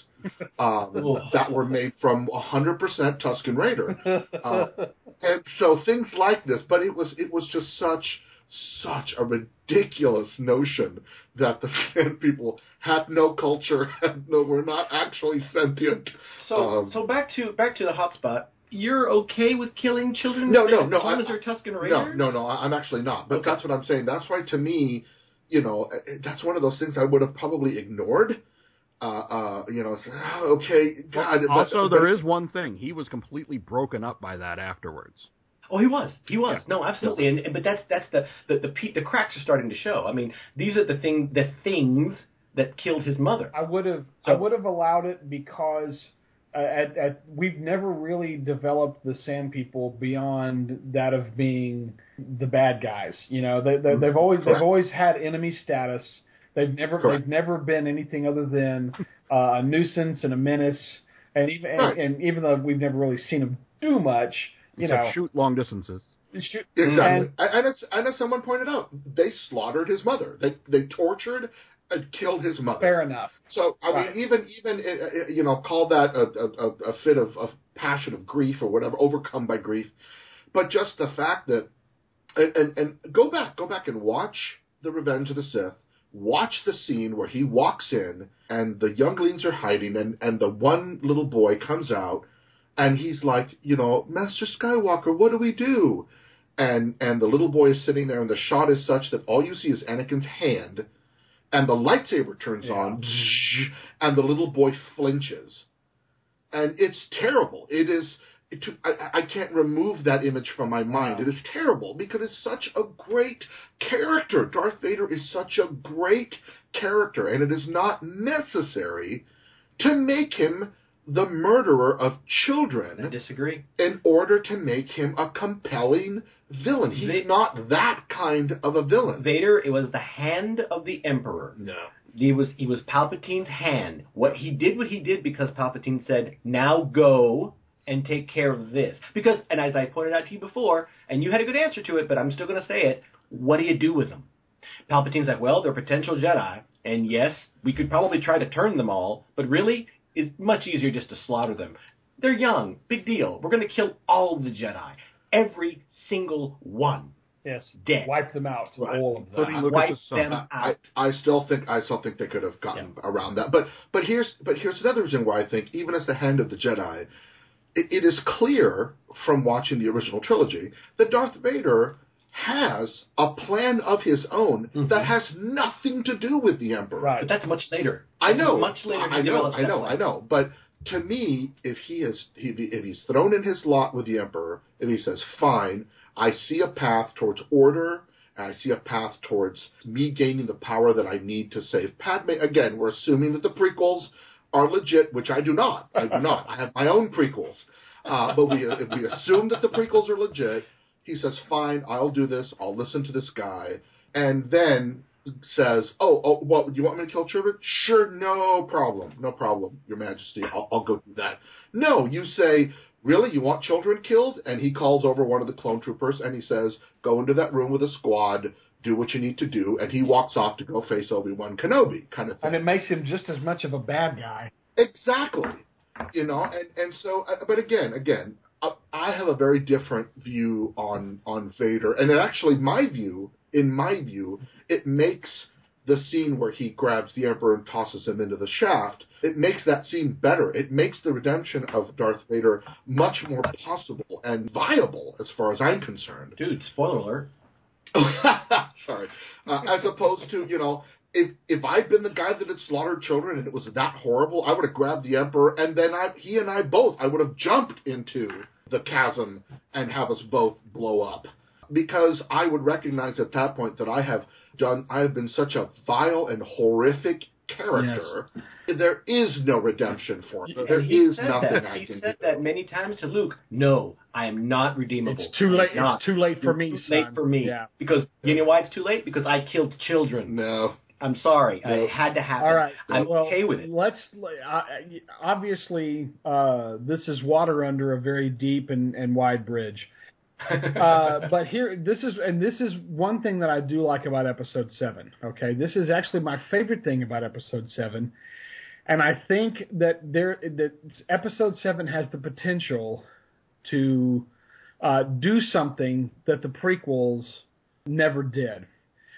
Speaker 5: um, that were made from one hundred percent Tusken Raider. Uh, and so things like this, but it was it was just such such a ridiculous notion that the Sand People had no culture, had no, were not actually sentient.
Speaker 2: So,
Speaker 5: Um,
Speaker 2: so back to back to the hotspot. You're okay with killing children?
Speaker 5: No, no, no,
Speaker 2: As long
Speaker 5: I-
Speaker 2: as they're Tusken
Speaker 5: No,
Speaker 2: Raiders?
Speaker 5: no, no, I- I'm actually not. But
Speaker 2: Okay.
Speaker 5: that's what I'm saying. That's why, to me, you know, eh, that's one of those things I would have probably ignored. Uh, uh, you know, say, oh, okay, God. but-
Speaker 4: Also,
Speaker 5: but-
Speaker 4: there is one thing. He was completely broken up by that afterwards.
Speaker 2: Oh, he was. He was.
Speaker 4: Yeah.
Speaker 2: No, absolutely. And, and but that's that's the the the, pe- the cracks are starting to show. I mean, these are the thing the things that killed his mother.
Speaker 3: I would have.
Speaker 2: So-
Speaker 3: I would have allowed it because at, at, we've never really developed the Sand People beyond that of being the bad guys. You know, they, they, they've always
Speaker 5: Correct.
Speaker 3: they've always had enemy status. They've never
Speaker 5: Correct.
Speaker 3: they've never been anything other than uh, a nuisance and a menace. And even and,
Speaker 5: Right.
Speaker 3: and even though we've never really seen them do much, you
Speaker 4: Except
Speaker 3: know,
Speaker 4: shoot long distances.
Speaker 3: shoot,
Speaker 5: Exactly.
Speaker 3: and-
Speaker 5: And, and, as, and as someone pointed out, they slaughtered his mother. They they tortured and killed his mother.
Speaker 3: fair enough.
Speaker 5: So I
Speaker 3: Right.
Speaker 5: mean, even even uh, uh, you know, call that a, a, a fit of, of passion of grief or whatever, overcome by grief. But just the fact that, and, and and go back, go back and watch the Revenge of the Sith. Watch the scene where he walks in and the younglings are hiding, and and the one little boy comes out, and he's like, you know, Master Skywalker, what do we do? And and the little boy is sitting there, and the shot is such that all you see is Anakin's hand. And the lightsaber turns
Speaker 3: Yeah.
Speaker 5: on, and the little boy flinches. And it's terrible. It is. It, I, I can't remove that image from my mind. It is terrible because it's such a great character. Darth Vader is such a great character, and it is not necessary to make him the murderer of children
Speaker 2: I disagree.
Speaker 5: in order to make him a compelling villain. He's
Speaker 2: They-
Speaker 5: not that kind of a villain.
Speaker 2: Vader, it was the hand of the Emperor.
Speaker 5: no.
Speaker 2: He was he was Palpatine's hand. What he did, what he did, because Palpatine said, "Now go and take care of this." Because, and as I pointed out to you before, and you had a good answer to it, but I'm still going to say it. What do you do with them? Palpatine's like, well, they're potential Jedi, and yes, we could probably try to turn them all, but really, it's much easier just to slaughter them. They're young, big deal. We're going to kill all of the Jedi, every single one.
Speaker 3: Yes,
Speaker 2: Dead.
Speaker 3: wipe them out,
Speaker 2: Right.
Speaker 3: all of them.
Speaker 4: Including
Speaker 2: Wipe
Speaker 4: Lucas's son.
Speaker 2: them
Speaker 5: I,
Speaker 2: out.
Speaker 5: I still think I still think they could have gotten around that. But but here's but here's another reason why I think even as the hand of the Jedi, it, it is clear from watching the original trilogy that Darth Vader has a plan of his own
Speaker 2: Mhm.
Speaker 5: that has nothing to do with the Emperor.
Speaker 3: Right.
Speaker 2: But that's much later.
Speaker 5: I know.
Speaker 2: Much later.
Speaker 5: I
Speaker 2: he
Speaker 5: know.
Speaker 2: develops
Speaker 5: I
Speaker 2: that
Speaker 5: know.
Speaker 2: plan.
Speaker 5: I know. But to me, if he is, he, if he's thrown in his lot with the Emperor, and he says, "Fine, I see a path towards order, and I see a path towards me gaining the power that I need to save Padme." Again, we're assuming that the prequels are legit, which I do not. I do not. I have my own prequels. Uh, but we if we assume that the prequels are legit, he says, "Fine, I'll do this. I'll listen to this guy," and then says, "Oh, oh, what? You want me to kill children? Sure, no problem, no problem, Your Majesty. I'll, I'll go do that." No, you say, "Really? You want children killed?" And he calls over one of the clone troopers and he says, "Go into that room with a squad. Do what you need to do." And he walks off to go face Obi-Wan Kenobi, kind of thing.
Speaker 3: And it makes him just as much of a bad guy.
Speaker 5: Exactly. You know, and, and so, uh, but again, again, I, I have a very different view on, on Vader. And it actually, my view, in my view, it makes the scene where he grabs the Emperor and tosses him into the shaft, it makes that scene better. It makes the redemption of Darth Vader much more possible and viable as far as I'm concerned.
Speaker 2: Dude, spoiler alert.
Speaker 5: Sorry. Uh, as opposed to, you know, if if I'd been the guy that had slaughtered children and it was that horrible, I would have grabbed the Emperor and then I, he and I both, I would have jumped into the chasm and have us both blow up. Because I would recognize at that point that I have done, I have been such a vile and horrific character. Yes. There is no redemption for me. There is nothing
Speaker 2: that.
Speaker 5: I
Speaker 2: he
Speaker 5: can do.
Speaker 2: He said that many times to Luke. No, I am not redeemable.
Speaker 3: It's too late.
Speaker 2: Not.
Speaker 3: It's too late for me,
Speaker 2: Too
Speaker 3: son.
Speaker 2: late for me.
Speaker 3: Yeah.
Speaker 2: Because you know why it's too late? Because I killed children.
Speaker 5: No.
Speaker 2: I'm sorry.
Speaker 5: No.
Speaker 2: It had to happen.
Speaker 3: All right.
Speaker 2: I'm
Speaker 3: well,
Speaker 2: okay with it.
Speaker 3: Let's uh, obviously uh, this is water under a very deep and, and wide bridge. uh, but here, this is, and this is one thing that I do like about Episode Seven. Okay, this is actually my favorite thing about Episode Seven, and I think that there that Episode Seven has the potential to uh, do something that the prequels never did.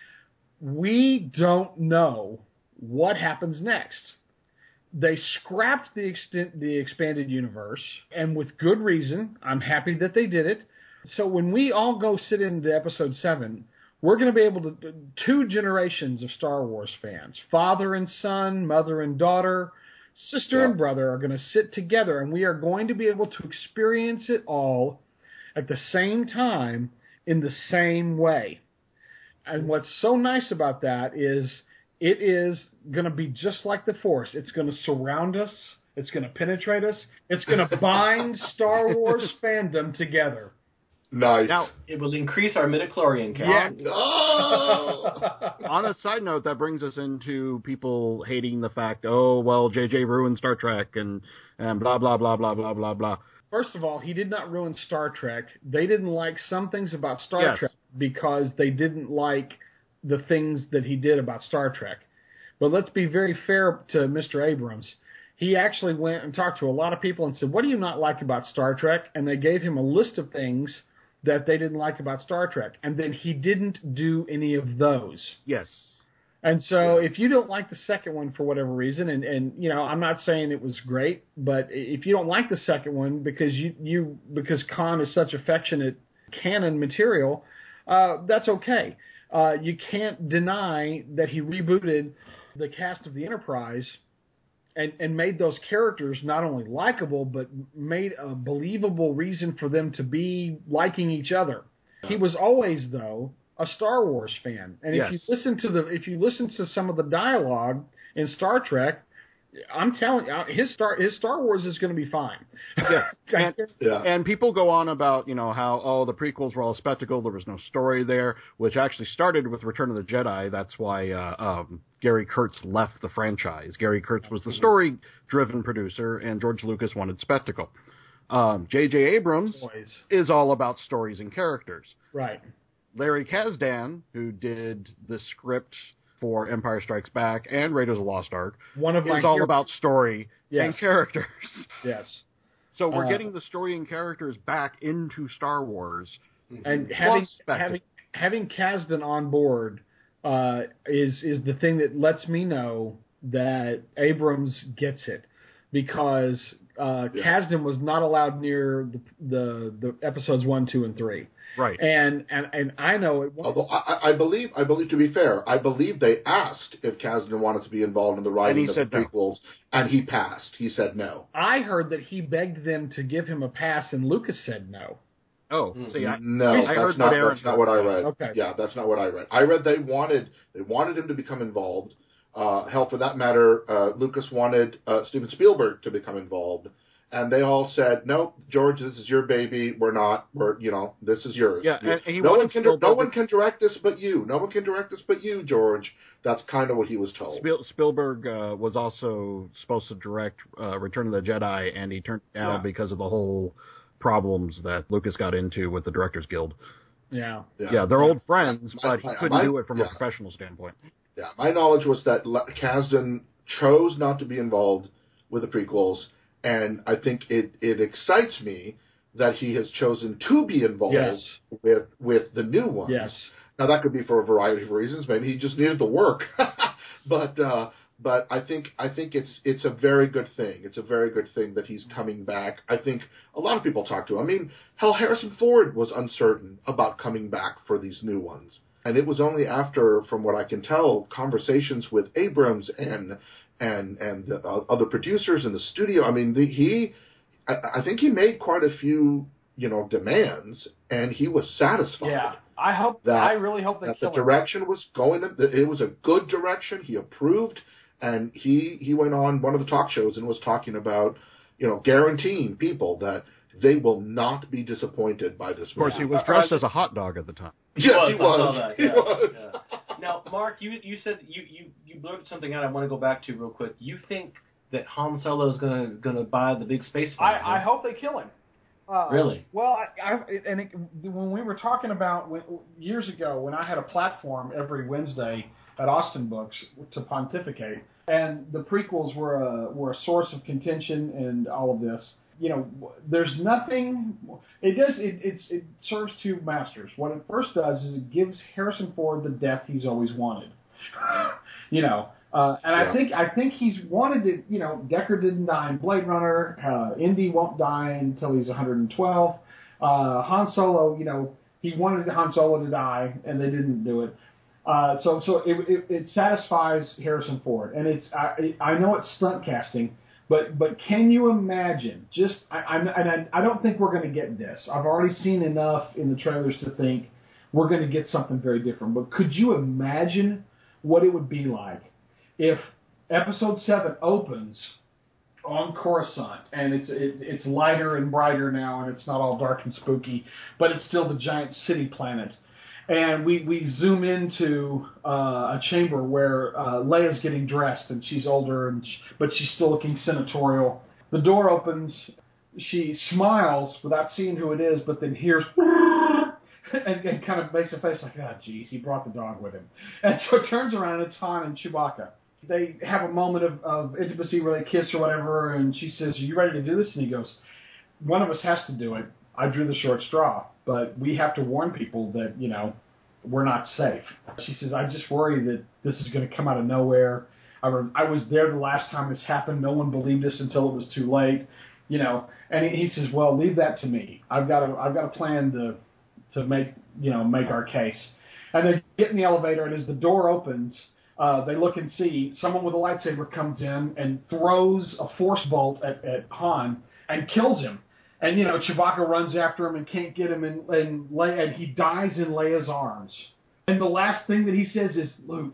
Speaker 3: We don't know what happens next. They scrapped the extent, the expanded universe, and with good reason. I'm happy that they did it. So when we all go sit into Episode seven, we're going to be able to, two generations of Star Wars fans, father and son, mother and daughter, sister
Speaker 5: yeah.
Speaker 3: and brother, are going to sit together, and we are going to be able to experience it all at the same time in the same way. And what's so nice about that is it is going to be just like the Force. It's going to surround us. It's going to penetrate us. It's going to bind Star Wars fandom together.
Speaker 5: Nice.
Speaker 2: Now, it will increase our midichlorian count.
Speaker 3: Yeah.
Speaker 5: Oh!
Speaker 4: On a side note, that brings us into people hating the fact, oh, well, J J ruined Star Trek and, and blah, blah, blah, blah, blah, blah, blah.
Speaker 3: First of all, he did not ruin Star Trek. They didn't like some things about Star
Speaker 4: Yes.
Speaker 3: Trek because they didn't like the things that he did about Star Trek. But let's be very fair to Mister Abrams. He actually went and talked to a lot of people and said, what do you not like about Star Trek? And they gave him a list of things that they didn't like about Star Trek. And then he didn't do any of those.
Speaker 4: Yes.
Speaker 3: And so if you don't like the second one for whatever reason, and, and you know, I'm not saying it was great, but if you don't like the second one because you, you because Khan is such affectionate canon material, uh, that's okay. Uh, you can't deny that he rebooted the cast of the Enterprise and, and made those characters not only likable, but made a believable reason for them to be liking each other. He was always, though, a Star Wars fan, and
Speaker 4: Yes.
Speaker 3: if you listen to the if you listen to some of the dialogue in Star Trek, I'm telling you, his Star his Star Wars is going to be fine.
Speaker 4: Yes. And,
Speaker 5: Yeah.
Speaker 4: and people go on about, you know, how, oh, the prequels were all a spectacle, there was no story there, which actually started with Return of the Jedi. That's why uh, um, Gary Kurtz left the franchise. Gary Kurtz was the story-driven producer, and George Lucas wanted spectacle. Um, J J Abrams
Speaker 3: Always.
Speaker 4: is all about stories and characters.
Speaker 3: Right.
Speaker 4: Larry Kasdan, who did the script for Empire Strikes Back and Raiders of the Lost Ark,
Speaker 3: One of my
Speaker 4: is all
Speaker 3: hero-
Speaker 4: about story
Speaker 3: Yes.
Speaker 4: and characters.
Speaker 3: Yes.
Speaker 4: So we're
Speaker 3: Uh,
Speaker 4: getting the story and characters back into Star Wars.
Speaker 3: And having
Speaker 4: spectacle.
Speaker 3: having having Kasdan on board uh, is is the thing that lets me know that Abrams gets it, because uh,
Speaker 5: Yeah.
Speaker 3: Kasdan was not allowed near the, the the episodes one, two, and three.
Speaker 4: Right.
Speaker 3: And and and I know it.
Speaker 5: Although I, I believe, I believe to be fair, I believe they asked if Kasdan wanted to be involved in the writing
Speaker 4: he
Speaker 5: of
Speaker 4: said
Speaker 5: the
Speaker 4: no.
Speaker 5: prequels, and he passed. He said no.
Speaker 3: I heard that he begged them to give him a pass, and Lucas said no.
Speaker 4: Oh, see, I,
Speaker 5: No,
Speaker 4: I
Speaker 5: that's
Speaker 4: heard
Speaker 5: not
Speaker 4: what Aaron
Speaker 5: that's not what I read.
Speaker 3: Okay.
Speaker 5: Yeah, that's not what I read. I read they wanted they wanted him to become involved. Uh, hell, for that matter, uh, Lucas wanted uh, Steven Spielberg to become involved, and they all said, "No, George, this is your baby. We're not. We're you know, this is yours.
Speaker 4: Yeah, and he
Speaker 5: no
Speaker 4: wanted
Speaker 5: one can no
Speaker 4: Spielberg-
Speaker 5: one can direct this but you. No one can direct this but you, George." That's kind of what he was told.
Speaker 4: Spiel, Spielberg uh, was also supposed to direct uh, Return of the Jedi, and he turned it down
Speaker 5: Yeah.
Speaker 4: because of the whole problems that Lucas got into with the Directors Guild.
Speaker 3: Yeah.
Speaker 4: Yeah, they're old friends,
Speaker 5: My-
Speaker 4: but he
Speaker 5: my-
Speaker 4: couldn't
Speaker 5: my-
Speaker 4: do it from
Speaker 5: yeah.
Speaker 4: a professional standpoint.
Speaker 5: Yeah, my knowledge was that Le- Kasdan chose not to be involved with the prequels, and I think it, it excites me that he has chosen to be involved
Speaker 3: Yes.
Speaker 5: with with the new ones.
Speaker 3: Yes.
Speaker 5: Now that could be for a variety of reasons. Maybe he just needed the work, but uh, but I think I think it's it's a very good thing. It's a very good thing that he's coming back. I think a lot of people talk to him. I mean, hell, Harrison Ford was uncertain about coming back for these new ones. And it was only after, from what I can tell, conversations with Abrams and and and the uh, other producers in the studio. I mean, the, he, I, I think he made quite a few, you know, demands, and he was satisfied.
Speaker 3: Yeah. I hope.
Speaker 5: That,
Speaker 3: I really hope they
Speaker 5: that
Speaker 3: kill
Speaker 5: the
Speaker 3: him.
Speaker 5: direction was going. It was a good direction. He approved, and he he went on one of the talk shows and was talking about, you know, guaranteeing people that they will not be disappointed by this
Speaker 4: Of course,
Speaker 5: movie.
Speaker 4: he was dressed as a hot dog at the time.
Speaker 5: Yes,
Speaker 2: was,
Speaker 5: he
Speaker 2: I saw
Speaker 5: was.
Speaker 2: that,
Speaker 5: He
Speaker 2: yeah,
Speaker 5: was.
Speaker 2: yeah. Now, Mark, you you said you you you blurted something out. I want to go back to real quick. You think that Han Solo is gonna gonna buy the big space fight?
Speaker 3: I, I hope they kill him. Uh,
Speaker 2: Really?
Speaker 3: Well, I, I and it, when we were talking about when, years ago when I had a platform every Wednesday at Austin Books to pontificate, and the prequels were a were a source of contention and all of this. You know, there's nothing. It does. It it's, it serves two masters. What it first does is it gives Harrison Ford the death he's always wanted. You know. Uh, and
Speaker 5: Yeah.
Speaker 3: I think I think he's wanted it. You know, Deckard didn't die in Blade Runner. Uh, Indy won't die until he's one hundred twelve. Uh, Han Solo, you know, he wanted Han Solo to die, and they didn't do it. Uh, so so it, it, it satisfies Harrison Ford, and it's I, I know it's stunt casting, but but can you imagine? Just I I, and I, I don't think we're going to get this. I've already seen enough in the trailers to think we're going to get something very different. But could you imagine what it would be like if Episode seven opens on Coruscant, and it's it, it's lighter and brighter now, and it's not all dark and spooky, but it's still the giant city planet. And we, we zoom into uh, a chamber where uh, Leia's getting dressed, and she's older, and she, but she's still looking senatorial. The door opens. She smiles without seeing who it is, but then hears and, and kind of makes a face like, ah, oh, geez, he brought the dog with him. And so it turns around, and it's Han and Chewbacca. They have a moment of, of intimacy where they kiss or whatever, and she says, are you ready to do this? And he goes, one of us has to do it. I drew the short straw, but we have to warn people that, you know, we're not safe. She says, I just worry that this is going to come out of nowhere. I, re- I was there the last time this happened. No one believed us until it was too late. You know, and he, he says, well, leave that to me. I've got a, I've got a plan to, to make, you know, make our case. And they get in the elevator, and as the door opens, uh, they look and see someone with a lightsaber comes in and throws a force bolt at, at Han and kills him. And, you know, Chewbacca runs after him and can't get him, and, and, Le- and he dies in Leia's arms. And the last thing that he says is, Luke,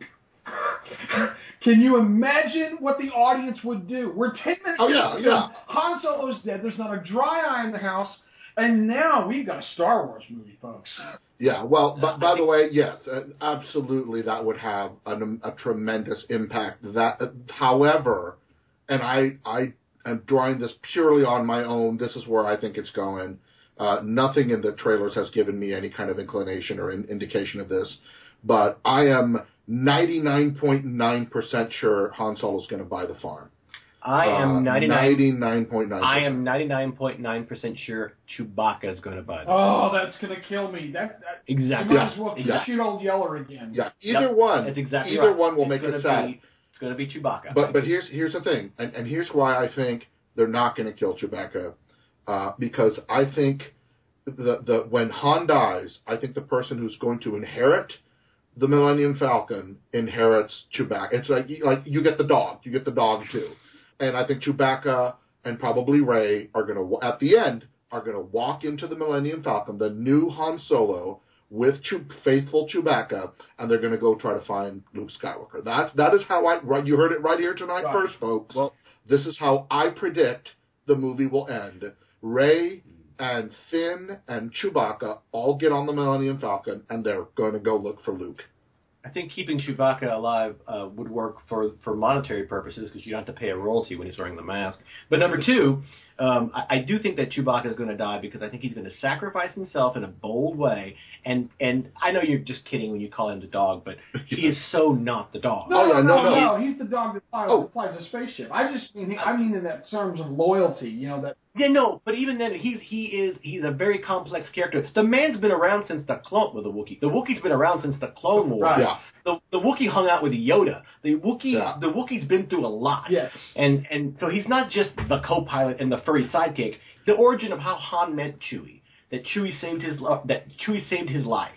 Speaker 3: can you imagine what the audience would do? We're ten minutes
Speaker 5: Oh, yeah,
Speaker 3: into
Speaker 5: yeah.
Speaker 3: Han Solo's dead. There's not a dry eye in the house. And now we've got a Star Wars movie, folks.
Speaker 5: Yeah, well, but by the way, yes, uh, absolutely that would have an, a tremendous impact. That, uh, however, and I, I am drawing this purely on my own, this is where I think it's going. Uh, nothing in the trailers has given me any kind of inclination or in, indication of this, but I am ninety-nine point nine percent sure Han Solo's going to buy the farm.
Speaker 2: I am
Speaker 5: ninety-nine point nine percent.
Speaker 2: I am ninety-nine point nine percent sure Chewbacca is going to buy them.
Speaker 3: Oh, that's going to kill me. That, that
Speaker 2: Exactly.
Speaker 3: You might as well
Speaker 5: Yeah.
Speaker 3: shoot old Yeller again.
Speaker 5: Yeah, either
Speaker 2: Yep,
Speaker 5: one.
Speaker 2: That's exactly
Speaker 5: either
Speaker 2: right.
Speaker 5: one will
Speaker 2: It's
Speaker 5: make
Speaker 2: gonna
Speaker 5: it sad.
Speaker 2: Be, it's going to be Chewbacca.
Speaker 5: But but here's here's the thing, and, and here's why I think they're not going to kill Chewbacca, uh, because I think the the when Han dies, I think the person who's going to inherit the Millennium Falcon inherits Chewbacca. It's like like you get the dog, you get the dog too, and I think Chewbacca and probably Rey are going to at the end are going to walk into the Millennium Falcon, the new Han Solo, with Chew- faithful Chewbacca, and they're going to go try to find Luke Skywalker. That that is how I right. You heard it right here tonight,
Speaker 3: Right.
Speaker 5: first, folks.
Speaker 1: Well,
Speaker 5: this is how I predict the movie will end. Rey and Finn and Chewbacca all get on the Millennium Falcon, and they're going to go look for Luke.
Speaker 2: I think keeping Chewbacca alive uh, would work for, for monetary purposes because you don't have to pay a royalty when he's wearing the mask. But number two, um, I, I do think that Chewbacca is going to die because I think he's going to sacrifice himself in a bold way. And and I know you're just kidding when you call him the dog, but he is so not the dog.
Speaker 3: No,
Speaker 5: Oh, yeah,
Speaker 3: no,
Speaker 5: no,
Speaker 3: no,
Speaker 5: no.
Speaker 3: no. He's the dog that flies,
Speaker 5: Oh.
Speaker 3: that flies a spaceship. I just mean, I mean in that terms of loyalty. You know that.
Speaker 2: Yeah, no, but even then, he's he is he's a very complex character. The man's been around since the clone with the Wookiee. The Wookiee's been around since the Clone Wars.
Speaker 3: Right.
Speaker 5: Yeah.
Speaker 2: The the Wookiee hung out with Yoda. The Wookiee
Speaker 5: Yeah.
Speaker 2: the Wookiee's been through a lot.
Speaker 3: Yes.
Speaker 2: And and so he's not just the co-pilot and the furry sidekick. The origin of how Han met Chewie, that Chewie saved his lo- that Chewie saved his life,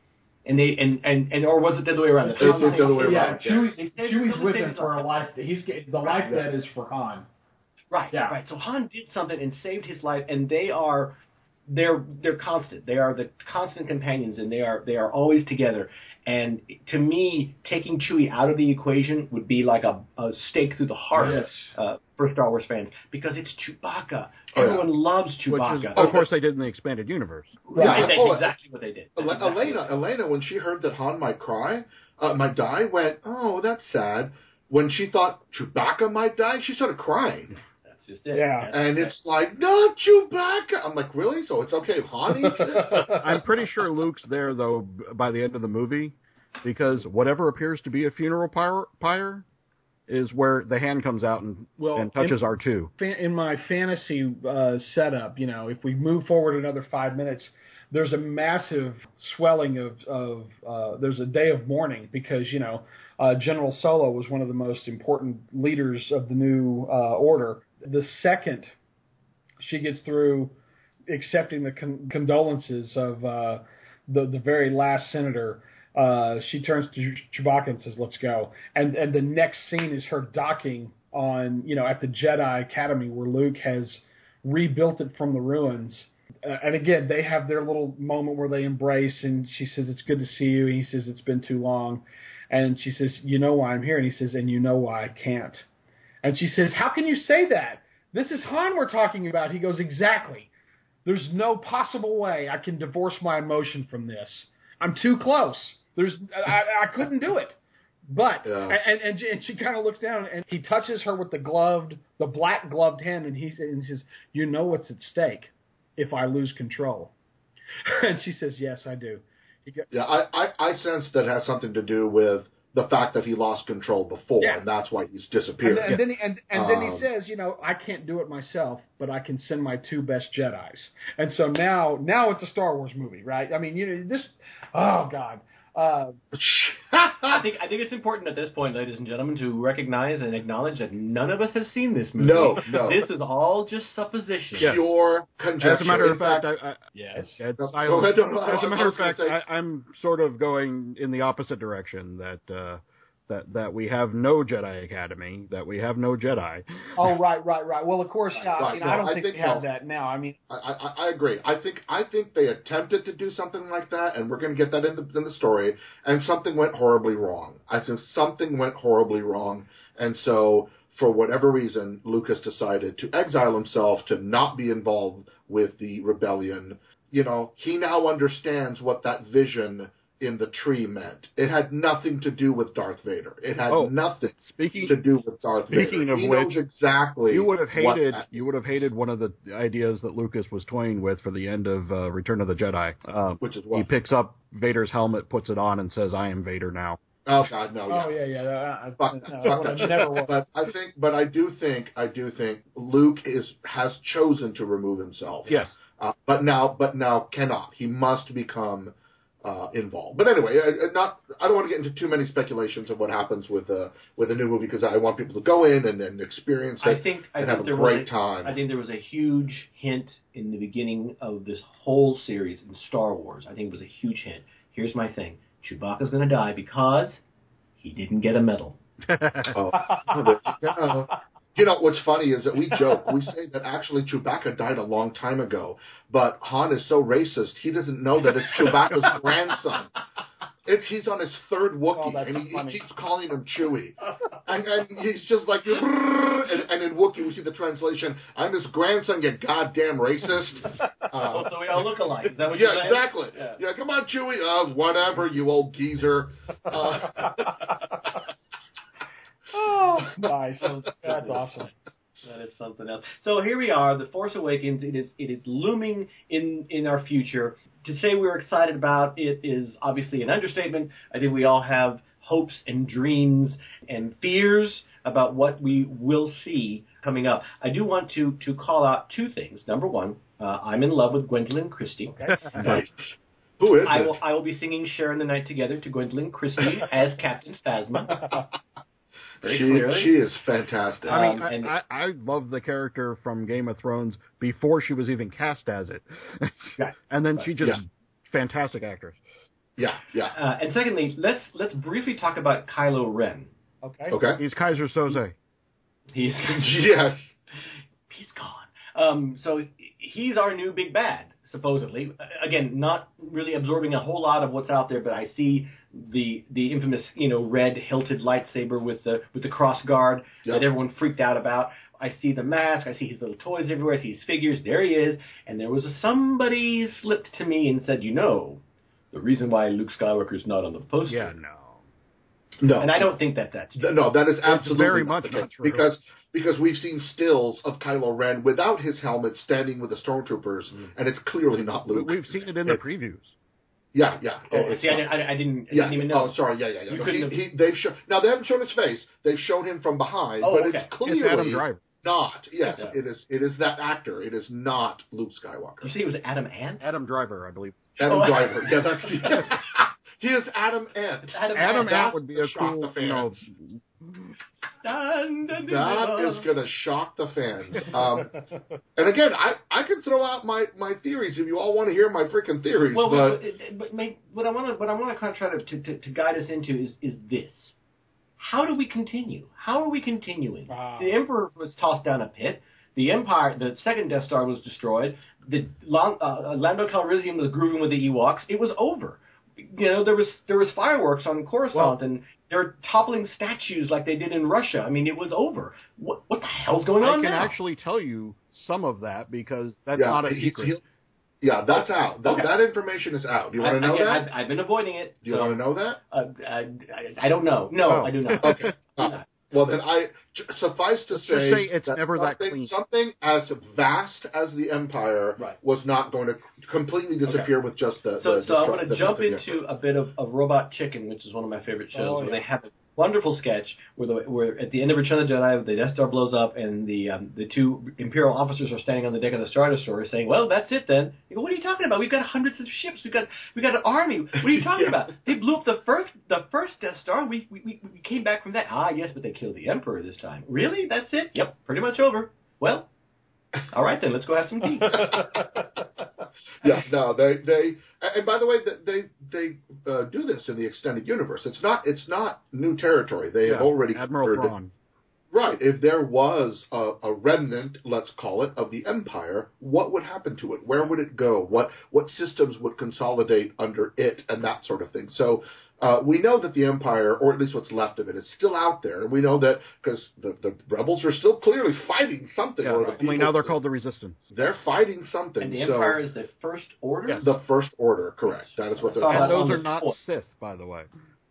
Speaker 2: and they and, and, and or was it the other way around?
Speaker 5: It's the other way
Speaker 3: Yeah,
Speaker 5: around.
Speaker 3: Chewie,
Speaker 2: They saved-
Speaker 3: Chewie's
Speaker 2: they
Speaker 3: with
Speaker 2: saved
Speaker 3: him
Speaker 2: his
Speaker 3: for a
Speaker 2: life.
Speaker 3: life. He's get- the life
Speaker 5: Yeah.
Speaker 3: that is for Han.
Speaker 2: Right,
Speaker 3: Yeah.
Speaker 2: right. So Han did something and saved his life, and they are they're they're constant. They are the constant companions, and they are they are always together. And to me, taking Chewie out of the equation would be like a, a stake through the heart
Speaker 3: Yes.
Speaker 2: uh, for Star Wars fans because it's Chewbacca.
Speaker 5: Oh, yeah.
Speaker 2: Everyone loves
Speaker 1: which is,
Speaker 2: Chewbacca.
Speaker 1: of course, they did in the expanded universe.
Speaker 2: Right,
Speaker 5: Yeah.
Speaker 2: that's
Speaker 5: Oh,
Speaker 2: exactly what they did. That's
Speaker 5: Ele-
Speaker 2: exactly what
Speaker 5: Elena,
Speaker 2: they did.
Speaker 5: Elena, when she heard that Han might cry, uh, might die, went, "Oh, that's sad." When she thought Chewbacca might die, she started crying,
Speaker 2: That's just it.
Speaker 3: Yeah.
Speaker 2: That's-
Speaker 5: and it's like, "Not Chewbacca." I'm like, "Really? So it's okay if Han eats it?"
Speaker 1: I'm pretty sure Luke's there, though, b- by the end of the movie, because whatever appears to be a funeral pyre, pyre is where the hand comes out and,
Speaker 3: Well,
Speaker 1: and touches
Speaker 3: and-
Speaker 1: R two.
Speaker 3: Fa- In my fantasy uh, setup, you know, if we move forward another five minutes, there's a massive swelling of, of uh, there's a day of mourning because, you know, uh, General Solo was one of the most important leaders of the new uh, order. The second she gets through accepting the con- condolences of uh, the, the very last senator, uh, she turns to Chewbacca and says, "Let's go." And and the next scene is her docking on, you know, at the Jedi Academy where Luke has rebuilt it from the ruins. Uh, and again, they have their little moment where they embrace, and she says, "It's good to see you." And he says, "It's been too long." And she says, "You know why I'm here?" And he says, "And you know why I can't." And she says, "How can you say that? this is Han we're talking about. He goes, exactly. There's no possible way I can divorce my emotion from this. I'm too close. There's, I, I couldn't do it. But,
Speaker 5: Yeah.
Speaker 3: and, and, and she kind of looks down, and he touches her with the gloved, the black gloved hand, and he says, and says, you know what's at stake if I lose control. And she says, yes, I do. He goes,
Speaker 5: Yeah, I, I, I sense that has something to do with the fact that he lost control before,
Speaker 3: Yeah.
Speaker 5: and that's why he's
Speaker 3: and,
Speaker 5: disappeared.
Speaker 3: then- and then he, and, and then he
Speaker 5: Um,
Speaker 3: says, you know, I can't do it myself, but I can send my two best Jedis. And so now, now it's a Star Wars movie, right? I mean, you know, this, oh God. Uh,
Speaker 2: I think I think it's important at this point, ladies and gentlemen, to recognize and acknowledge that none of us have seen this movie.
Speaker 5: No, no.
Speaker 2: This is all just supposition.
Speaker 4: Yes.
Speaker 5: Pure conjecture.
Speaker 4: As a matter of
Speaker 5: In
Speaker 4: fact, I, I,
Speaker 2: Yes.
Speaker 4: Ed
Speaker 5: No,
Speaker 4: Silent-
Speaker 5: go ahead, no, no,
Speaker 4: as
Speaker 5: I-
Speaker 4: a
Speaker 5: I
Speaker 4: matter
Speaker 5: was
Speaker 4: of
Speaker 5: gonna
Speaker 4: fact,
Speaker 5: say-
Speaker 4: I, I'm sort of going in the opposite direction. That uh, that that we have no Jedi Academy, that we have no Jedi.
Speaker 3: oh, right, right, right. Well, of course, yeah, I
Speaker 5: Right,
Speaker 3: mean,
Speaker 5: no,
Speaker 3: I don't
Speaker 5: I
Speaker 3: think,
Speaker 5: think
Speaker 3: we have
Speaker 5: no.
Speaker 3: that now. I mean,
Speaker 5: I, I, I agree. I think I think they attempted to do something like that, and we're going to get that in the in the story. And something went horribly wrong. I think something went horribly wrong, and so for whatever reason, Lucas decided to exile himself, to not be involved with the rebellion. You know, he now understands what that vision in the tree meant. It had nothing to do with Darth Vader. It had
Speaker 4: Oh,
Speaker 5: nothing
Speaker 4: Speaking
Speaker 5: to do with Darth
Speaker 4: speaking
Speaker 5: Vader.
Speaker 4: of
Speaker 5: he
Speaker 4: which,
Speaker 5: knows exactly.
Speaker 4: you would have
Speaker 5: what
Speaker 4: hated
Speaker 5: that
Speaker 4: you would have hated one of the ideas that Lucas was toying with for the end of uh, Return of the Jedi. Uh,
Speaker 5: Which is
Speaker 4: he
Speaker 5: what?
Speaker 4: picks up Vader's helmet, puts it on, and says, "I am Vader now."
Speaker 5: Oh God, no!
Speaker 3: oh
Speaker 5: yeah.
Speaker 3: yeah, yeah. I, I,
Speaker 5: Fuck,
Speaker 3: no,
Speaker 5: fuck
Speaker 3: I
Speaker 5: that shit.
Speaker 3: never will.
Speaker 5: But I think, but I do think, I do think Luke is has chosen to remove himself.
Speaker 4: Yes.
Speaker 5: Uh, but now, but now cannot. He must become uh, involved. But anyway, I, I not. I don't want to get into too many speculations of what happens with a with a new movie because I want people to go in and, and experience it
Speaker 2: I think I
Speaker 5: and
Speaker 2: think
Speaker 5: have
Speaker 2: there
Speaker 5: a great
Speaker 2: was a,
Speaker 5: time.
Speaker 2: I think there was a huge hint in the beginning of this whole series in Star Wars. I think it was a huge hint. Here's my thing: Chewbacca's going to die because he didn't get a medal.
Speaker 5: Oh, oh, there you go. You know, what's funny is that we joke, we say that actually Chewbacca died a long time ago, but Han is so racist, he doesn't know that it's Chewbacca's grandson. It's, he's on his third Wookiee,
Speaker 3: Oh, that's
Speaker 5: and he,
Speaker 3: funny.
Speaker 5: he keeps calling him Chewie. And, and he's just like, and, and in Wookiee we see the translation, I'm his grandson, you goddamn racist. Uh,
Speaker 2: Oh, so we all look alike. Is that what
Speaker 5: yeah,
Speaker 2: you're saying?
Speaker 5: exactly.
Speaker 2: Yeah.
Speaker 5: Yeah, come on, Chewie. Uh, whatever, you old geezer. Uh,
Speaker 3: Oh, nice. That's awesome.
Speaker 2: That is something else. So here we are, The Force Awakens. It is it is looming in, in our future. To say we're excited about it is obviously an understatement. I think we all have hopes and dreams and fears about what we will see coming up. I do want to, to call out two things. Number one, uh, I'm in love with Gwendolyn Christie.
Speaker 5: nice. Who is
Speaker 2: I
Speaker 5: it?
Speaker 2: will I will be singing Sharing the Night Together to Gwendolyn Christie as Captain Phasma. Very
Speaker 5: she,
Speaker 2: clearly.
Speaker 5: she is fantastic.
Speaker 4: I mean,
Speaker 2: Um, and-
Speaker 4: I, I, I love the character from Game of Thrones before she was even cast as it.
Speaker 2: Right.
Speaker 4: And then she just,
Speaker 5: Yeah.
Speaker 4: fantastic actress.
Speaker 5: yeah, yeah.
Speaker 2: Uh, and secondly, let's let's briefly talk about Kylo Ren.
Speaker 3: Okay.
Speaker 5: Okay.
Speaker 4: He's Kaiser Soze.
Speaker 2: He's
Speaker 5: Yes.
Speaker 2: he's gone. Um, so he's our new big bad, supposedly. Again, not really absorbing a whole lot of what's out there, but I see the the infamous, you know, red hilted lightsaber with the with the cross guard
Speaker 5: Yep.
Speaker 2: that everyone freaked out about. I see the mask. I see his little toys everywhere. I see his figures. There he is. And there was a, somebody slipped to me and said, you know, the reason why Luke Skywalker's not on the poster.
Speaker 4: Yeah, no.
Speaker 5: No.
Speaker 2: And I don't think that that's true.
Speaker 5: No, that is absolutely
Speaker 4: very
Speaker 5: not
Speaker 4: much
Speaker 5: the
Speaker 4: not
Speaker 5: case.
Speaker 4: true.
Speaker 5: Because because we've seen stills of Kylo Ren without his helmet standing with the stormtroopers, and it's clearly not
Speaker 4: We-
Speaker 5: Luke.
Speaker 4: We've seen it in the
Speaker 5: It-
Speaker 4: previews.
Speaker 5: Yeah, yeah.
Speaker 2: Oh,
Speaker 5: It's
Speaker 2: see, I
Speaker 5: not-
Speaker 2: didn't, I, I didn't, I
Speaker 5: Yeah.
Speaker 2: didn't even know.
Speaker 5: Oh, sorry. Yeah, yeah, yeah.
Speaker 2: You
Speaker 5: No,
Speaker 2: couldn't
Speaker 5: he,
Speaker 2: have-
Speaker 5: he, they've shown now they haven't shown his face. They've shown him from behind,
Speaker 2: Oh,
Speaker 5: but
Speaker 2: okay.
Speaker 5: it's clearly
Speaker 4: It's Adam Driver.
Speaker 5: not. Yes,
Speaker 2: Yeah.
Speaker 5: it is. It is that actor. It is not Luke Skywalker.
Speaker 2: You say it was Adam Ant?
Speaker 4: Adam Driver, I believe.
Speaker 5: Adam
Speaker 2: Oh,
Speaker 5: Driver. Yeah, that's he is Adam Ant.
Speaker 2: Adam,
Speaker 4: Adam
Speaker 2: Ant.
Speaker 4: Ant would be a
Speaker 5: shock
Speaker 4: cool,
Speaker 5: the fans.
Speaker 4: you know,
Speaker 2: Stand and
Speaker 5: That
Speaker 2: deliver.
Speaker 5: is going to shock the fans. Um, and again, I, I can throw out my, my theories if you all want to hear my freaking theories.
Speaker 2: Well,
Speaker 5: but
Speaker 2: but, but, but what I want to what I want to kind of try to, to, to guide us into is is this: how do we continue? How are we continuing?
Speaker 3: Wow.
Speaker 2: The Emperor was tossed down a pit. The Empire, the second Death Star was destroyed. The Long, uh, Lando Calrissian was grooving with the Ewoks. It was over. you know, there was there was fireworks on Coruscant,
Speaker 4: Well,
Speaker 2: and they were toppling statues like they did in Russia. I mean, it was over. What what the hell's going on
Speaker 4: I can
Speaker 2: now?
Speaker 4: actually tell you some of that because that's
Speaker 5: Yeah,
Speaker 4: not a
Speaker 5: he-
Speaker 4: secret.
Speaker 5: he- yeah, that's out. That,
Speaker 2: Okay.
Speaker 5: that information is out. Do you want
Speaker 2: I,
Speaker 5: to know
Speaker 2: I,
Speaker 5: that?
Speaker 2: I've, I've been avoiding it.
Speaker 5: Do you
Speaker 2: so,
Speaker 5: want to know that?
Speaker 2: Uh, I, I, I don't know. No,
Speaker 4: Oh.
Speaker 2: I do not.
Speaker 5: Okay.
Speaker 2: I do
Speaker 5: Uh,
Speaker 2: not.
Speaker 5: well, then I j- suffice to
Speaker 4: Let's just
Speaker 5: say,
Speaker 4: say it's
Speaker 5: that
Speaker 4: never that
Speaker 5: something,
Speaker 4: clean.
Speaker 5: something as vast as the Empire
Speaker 2: Right.
Speaker 5: was not going to completely disappear with just the.
Speaker 2: So,
Speaker 5: the,
Speaker 2: so
Speaker 5: the
Speaker 2: I
Speaker 5: tr-
Speaker 2: want to
Speaker 5: the
Speaker 2: jump
Speaker 5: the-
Speaker 2: into a bit of, of Robot Chicken, which is one of my favorite shows,
Speaker 3: Oh,
Speaker 2: where
Speaker 3: yeah.
Speaker 2: they have a wonderful sketch where, the, where at the end of Return of the Jedi, the Death Star blows up, and the um, the two Imperial officers are standing on the deck of the Star Destroyer, saying, "Well, that's it then." You go, "What are you talking about? We've got hundreds of ships. We've got we got an army. What are you talking
Speaker 5: Yeah.
Speaker 2: about? They blew up the first the first Death Star. We, we we we came back from that. Ah, yes, but they killed the Emperor this time. Really? That's it? Yep, pretty much over. Well, all right then, let's go have some tea."
Speaker 5: Yeah, no, they they and by the way, they they uh, do this in the extended universe. It's not it's not new territory. They have
Speaker 4: Yeah,
Speaker 5: already
Speaker 4: Admiral
Speaker 5: covered-
Speaker 4: Thrawn.
Speaker 5: Right. If there was a, a remnant, let's call it, of the Empire, what would happen to it? Where would it go? What what systems would consolidate under it, and that sort of thing. So uh, we know that the Empire, or at least what's left of it, is still out there, and we know that because the, the rebels are still clearly fighting something.
Speaker 4: Yeah,
Speaker 5: or the
Speaker 4: only
Speaker 5: people-
Speaker 4: now they're called the Resistance.
Speaker 5: They're fighting something.
Speaker 2: And the
Speaker 5: so
Speaker 2: Empire is the First Order?
Speaker 4: Yes.
Speaker 5: the First Order, correct? That is what they're
Speaker 2: Saw
Speaker 4: And
Speaker 2: that
Speaker 5: called.
Speaker 2: on
Speaker 4: those
Speaker 2: the
Speaker 4: are not
Speaker 2: foot.
Speaker 4: Sith, by the way.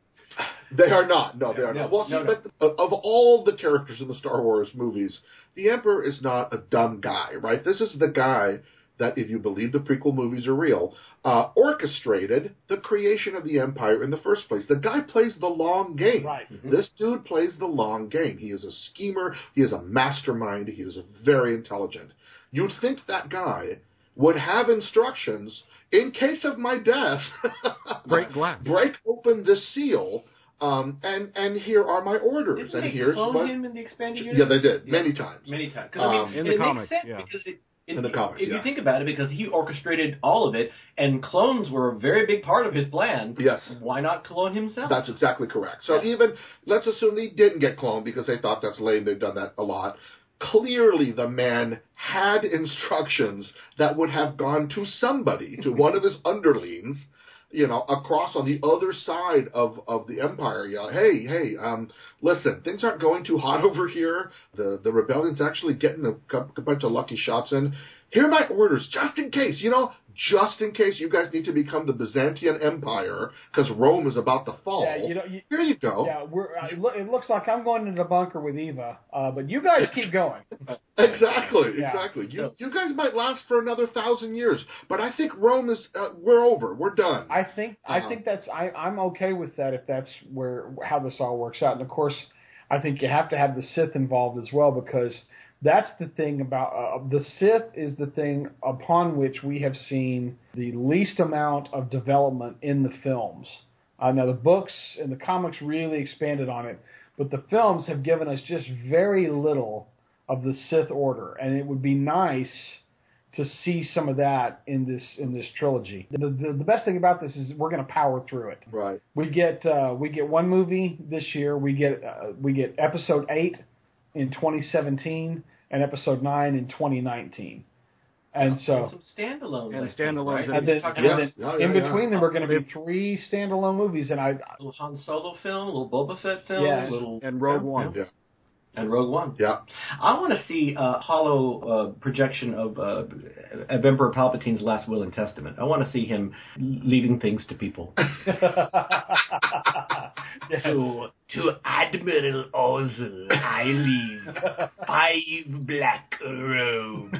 Speaker 5: They are not. No, they are
Speaker 2: No,
Speaker 5: not. Well, see,
Speaker 2: no, no.
Speaker 5: but of all the characters in the Star Wars movies, the Emperor is not a dumb guy, right? This is the guy that, if you believe the prequel movies are real, uh, orchestrated the creation of the Empire in the first place. The guy plays the long game.
Speaker 3: Right.
Speaker 2: Mhm.
Speaker 5: This dude plays the long game. He is a schemer. He is a mastermind. He is very intelligent. You'd think that guy would have instructions in case of my death.
Speaker 4: Break glass.
Speaker 5: Break open this seal, um, and and here are my orders.
Speaker 2: Didn't
Speaker 5: and
Speaker 2: they
Speaker 5: here's
Speaker 2: clone
Speaker 5: what.
Speaker 2: him in the expanded
Speaker 5: Yeah,
Speaker 2: universe?
Speaker 5: they did
Speaker 2: Yeah.
Speaker 5: many times.
Speaker 2: Many times. 'Cause, I mean,
Speaker 5: Um,
Speaker 4: In
Speaker 2: and
Speaker 4: the
Speaker 2: it
Speaker 4: comics,
Speaker 2: makes sense
Speaker 4: yeah.
Speaker 2: because it, it,
Speaker 5: In the comics,
Speaker 2: if
Speaker 5: yeah.
Speaker 2: you think about it, because he orchestrated all of it, and clones were a very big part of his plan.
Speaker 5: Yes.
Speaker 2: Why not clone himself?
Speaker 5: That's exactly correct. So
Speaker 2: Yeah.
Speaker 5: even let's assume he didn't get cloned because they thought that's lame. They've done that a lot. Clearly, the man had instructions that would have gone to somebody, to one of his underlings, you know, across on the other side of, of the Empire. You know, hey, hey, um, listen, things aren't going too hot over here. The the rebellion's actually getting a, cou- a bunch of lucky shots in. Here are my orders, just in case, you know, just in case you guys need to become the Byzantine Empire because Rome is about to fall.
Speaker 3: Yeah, you know, you,
Speaker 5: Here you go.
Speaker 3: yeah, we're. Uh, it loo- it looks like I'm going into the bunker with Eva, uh, but you guys keep going.
Speaker 5: Exactly,
Speaker 3: Yeah.
Speaker 5: exactly. You you guys might last for another thousand years, but I think Rome is uh, we're over. We're done.
Speaker 3: I think I
Speaker 5: Uh-huh.
Speaker 3: think that's I, I'm okay with that if that's where how this all works out. And of course, I think you have to have the Sith involved as well because that's the thing about uh, the Sith is the thing upon which we have seen the least amount of development in the films. Uh, now the books and the comics really expanded on it, but the films have given us just very little of the Sith Order, and it would be nice to see some of that in this in this trilogy. The, the, the best thing about this is we're going to power through it.
Speaker 5: right.
Speaker 3: We get uh, we get one movie this year. We get uh, we get episode eight in twenty seventeen and episode nine in twenty nineteen. And so
Speaker 2: some standalones.
Speaker 4: And
Speaker 2: I think,
Speaker 4: standalones
Speaker 2: right?
Speaker 4: in
Speaker 3: and then,
Speaker 2: Talking
Speaker 3: and
Speaker 2: about
Speaker 3: then
Speaker 5: Yeah,
Speaker 3: in
Speaker 5: yeah,
Speaker 3: between
Speaker 5: yeah.
Speaker 3: them are going to be three standalone movies, and I
Speaker 2: a little Han Solo film, a little Boba Fett film,
Speaker 3: Yes.
Speaker 2: a little
Speaker 4: And Rogue
Speaker 2: yeah,
Speaker 4: One.
Speaker 5: Yeah.
Speaker 2: and Rogue One.
Speaker 5: Yeah.
Speaker 2: I want to see a hollow uh, projection of, uh, of Emperor Palpatine's last will and testament. I want to see him leaving things to people. to to Admiral Ozzel, I leave five black robes.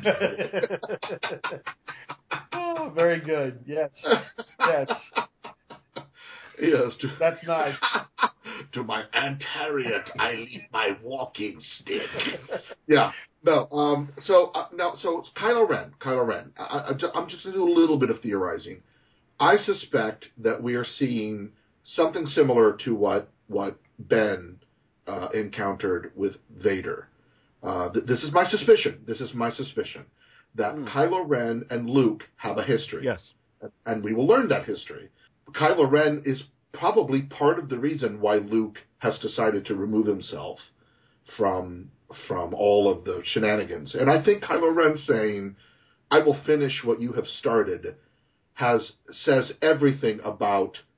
Speaker 3: oh, very good. Yes, yes,
Speaker 5: Yes. To,
Speaker 3: that's nice.
Speaker 5: to my Aunt Harriet, I leave my walking stick. Yeah. No. Um. So uh, now, so it's Kylo Ren. Kylo Ren. I, I, I'm just going to do a little bit of theorizing. I suspect that we are seeing something similar to what what Ben uh, encountered with Vader. Uh, th- this is my suspicion. This is my suspicion that
Speaker 4: Hmm.
Speaker 5: Kylo Ren and Luke have a history.
Speaker 4: Yes.
Speaker 5: And we will learn that history. Kylo Ren is probably part of the reason why Luke has decided to remove himself from from all of the shenanigans. And I think Kylo Ren saying, "I will finish what you have started," has says everything about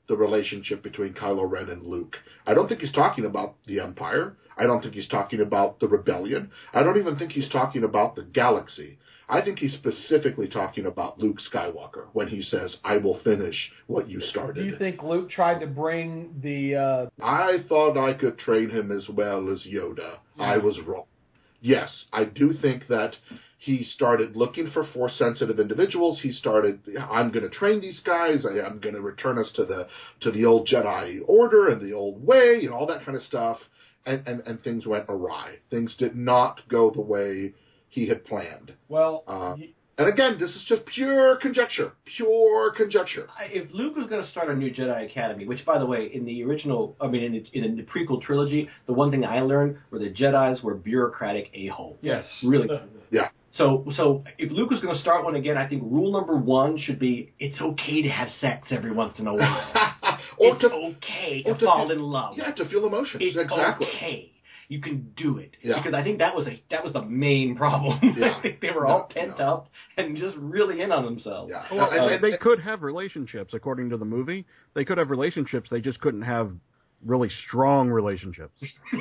Speaker 5: the relationship between Kylo Ren and Luke. I don't think he's talking about the Empire. I don't think he's talking about the Rebellion. I don't even think he's talking about the galaxy. I think he's specifically talking about Luke Skywalker when he says, I will finish what you started.
Speaker 3: Do you think Luke tried to bring the... Uh...
Speaker 5: I thought I could train him as well as Yoda. Yeah. I was wrong. Yes, I do think that he started looking for Force-sensitive individuals. He started, I'm going to train these guys. I, I'm going to return us to the to the old Jedi Order and the old way and all that kind of stuff. And, and, and things went awry. Things did not go the way he had planned.
Speaker 3: Well,
Speaker 5: uh, and again, this is just pure conjecture. Pure conjecture.
Speaker 2: If Luke was going to start a new Jedi Academy, which, by the way, in the original, I mean, in the, in the prequel trilogy, the one thing I learned were the Jedis were bureaucratic a-holes.
Speaker 3: Yes.
Speaker 2: Really.
Speaker 5: Yeah.
Speaker 2: So, so if Luke was going to start one again, I think rule number one should be it's okay to have sex every once in a while.
Speaker 5: or
Speaker 2: it's
Speaker 5: to,
Speaker 2: okay
Speaker 5: or
Speaker 2: to,
Speaker 5: to
Speaker 2: fall
Speaker 5: feel,
Speaker 2: in love.
Speaker 5: Yeah, to feel emotions.
Speaker 2: It's
Speaker 5: exactly.
Speaker 2: okay. You can do it.
Speaker 5: Yeah.
Speaker 2: Because I think that was a that was the main problem.
Speaker 5: Yeah.
Speaker 2: I think they were
Speaker 5: no,
Speaker 2: all pent
Speaker 5: no.
Speaker 2: up and just really in on themselves.
Speaker 5: Yeah.
Speaker 4: Well,
Speaker 5: uh,
Speaker 4: and they could have relationships, according to the movie. They could have relationships. They just couldn't have really strong relationships.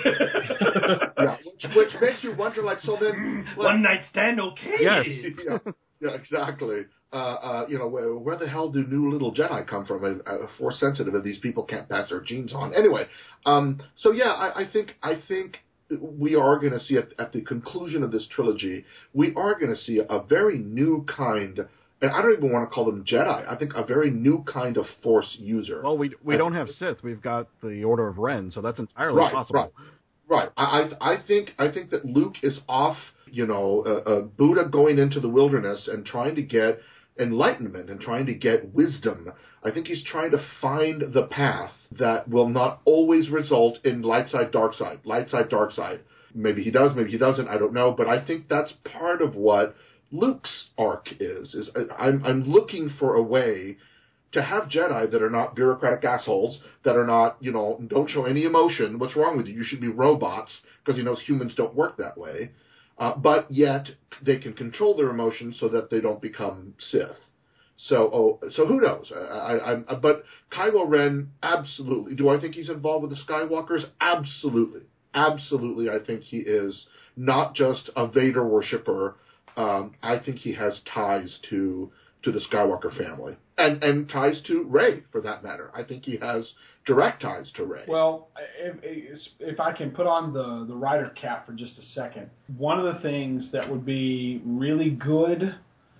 Speaker 5: yeah. Which, which makes you wonder, like, so then... Like,
Speaker 2: one night stand, okay.
Speaker 4: Yes.
Speaker 5: yeah, yeah, exactly. Uh, uh, you know, where, where the hell do new little Jedi come from? Uh, uh, Force sensitive, and these people can't pass their genes on. Anyway, um, so yeah, I, I think I think we are going to see at, at the conclusion of this trilogy, we are going to see a very new kind. And I don't even want to call them Jedi. I think a very new kind of Force user.
Speaker 4: Well, we we
Speaker 5: I,
Speaker 4: don't have Sith. We've got the Order of Ren, so that's entirely
Speaker 5: right,
Speaker 4: possible.
Speaker 5: Right. Right. I, I I think I think that Luke is off, you know, uh, uh, Buddha going into the wilderness and trying to get enlightenment and trying to get wisdom. I think he's trying to find the path that will not always result in light side, dark side, light side, dark side. Maybe he does, maybe he doesn't, I don't know. But I think that's part of what Luke's arc is. Is I'm I'm looking for a way to have Jedi that are not bureaucratic assholes, that are not, you know, don't show any emotion. What's wrong with you? You should be robots, because he knows humans don't work that way. Uh, but yet they can control their emotions so that they don't become Sith. So, oh, so who knows? I, I, I, but Kylo Ren, absolutely. Do I think he's involved with the Skywalkers? Absolutely, absolutely. I think he is not just a Vader worshiper. Um, I think he has ties to to the Skywalker family, and and ties to Rey, for that matter. I think he has direct ties to Rey.
Speaker 3: Well, if, if I can put on the, the writer cap for just a second, one of the things that would be really good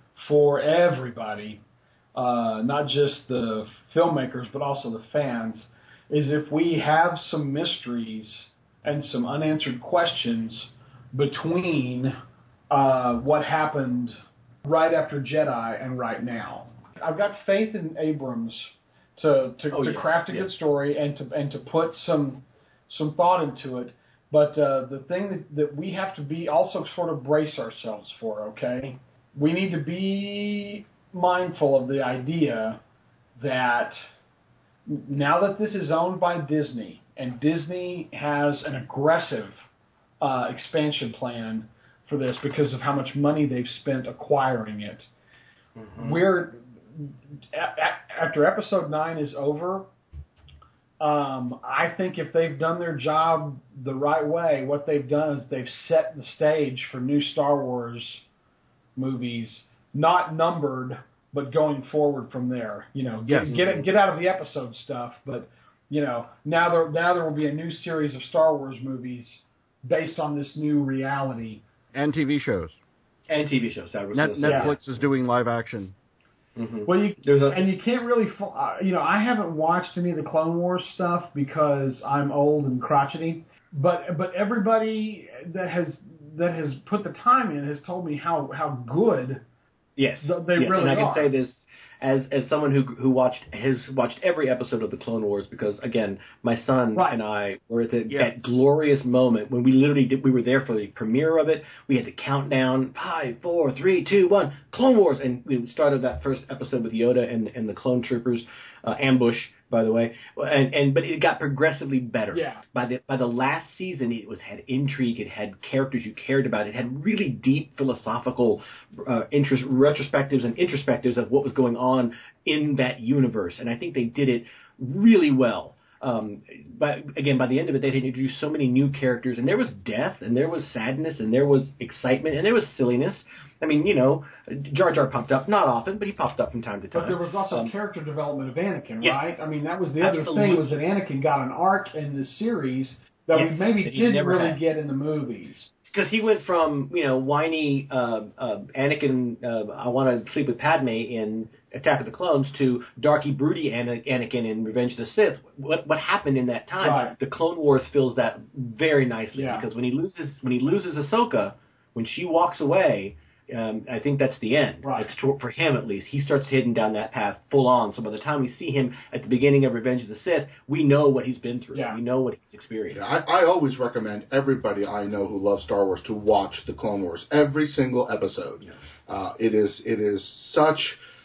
Speaker 3: for everybody, uh, not just the filmmakers, but also the fans, is if we have some mysteries and some unanswered questions between uh, what happened right after Jedi and right now. I've got faith in Abrams to to,
Speaker 2: oh,
Speaker 3: to
Speaker 2: yes,
Speaker 3: craft a
Speaker 2: yes.
Speaker 3: good story and to and to put some some thought into it. But uh, the thing that, that we have to be also sort of brace ourselves for, okay? We need to be mindful of the idea that now that this is owned by Disney, and Disney has an aggressive uh, expansion plan for this because of how much money they've spent acquiring it. Mm-hmm. We're a, a, after episode nine is over, um, I think if they've done their job the right way, what they've done is they've set the stage for new Star Wars movies, not numbered, but going forward from there. You know, get
Speaker 4: yes.
Speaker 3: get get out of the episode stuff, but you know, now there now there will be a new series of Star Wars movies based on this new reality.
Speaker 4: And T V shows.
Speaker 2: And T V shows. I was
Speaker 4: Net-
Speaker 2: gonna say.
Speaker 4: Netflix
Speaker 3: Yeah.
Speaker 4: is doing live action.
Speaker 2: Mm-hmm.
Speaker 3: Well, you
Speaker 2: There's a,
Speaker 3: and you can't really, uh, you know, I haven't watched any of the Clone Wars stuff because I'm old and crotchety. But but everybody that has that has put the time in has told me how, how good.
Speaker 2: Yes,
Speaker 3: they
Speaker 2: yes.
Speaker 3: really
Speaker 2: and I
Speaker 3: are.
Speaker 2: can say this as as someone who who watched has watched every episode of the Clone Wars, because again, my son
Speaker 3: Right.
Speaker 2: and I were at the,
Speaker 4: Yes.
Speaker 2: that glorious moment when we literally did, we were there for the premiere of it. We had to count down five, four, three, two, one, Clone Wars, and we started that first episode with Yoda and and the clone troopers uh, ambush by the way. And and but it got progressively better.
Speaker 3: Yeah.
Speaker 2: By the by the last season, it was had intrigue. It had characters you cared about. It had really deep philosophical uh, interest, retrospectives and introspectives of what was going on in that universe. And I think they did it really well. Um, but again, by the end of it, they had introduced so many new characters, and there was death, and there was sadness, and there was excitement, and there was silliness. I mean, you know, Jar Jar popped up, not often, but he popped up from time to time.
Speaker 3: But there was also
Speaker 2: um,
Speaker 3: character development of Anakin,
Speaker 2: yes,
Speaker 3: right? I mean, that was the other
Speaker 2: absolutely.
Speaker 3: thing, was that Anakin got an arc in the series that
Speaker 2: yes,
Speaker 3: we maybe
Speaker 2: that he
Speaker 3: didn't
Speaker 2: never
Speaker 3: really
Speaker 2: had.
Speaker 3: get in the movies.
Speaker 2: Because he went from, you know, whiny uh, uh, Anakin, uh, I want to sleep with Padme in Attack of the Clones, to darky, broody Anakin in Revenge of the Sith. What what happened in that time?
Speaker 3: Right.
Speaker 2: The Clone Wars fills that very nicely.
Speaker 3: Yeah.
Speaker 2: Because when he loses when he loses Ahsoka, when she walks away, um, I think that's the end.
Speaker 3: Right.
Speaker 2: It's to, for him at least. He starts heading down that path full on. So by the time we see him at the beginning of Revenge of the Sith, we know what he's been through.
Speaker 3: Yeah.
Speaker 2: We know what he's experienced.
Speaker 5: Yeah, I, I always recommend everybody I know who loves Star Wars to watch the Clone Wars, every single episode.
Speaker 2: Yeah.
Speaker 5: Uh, it is it is such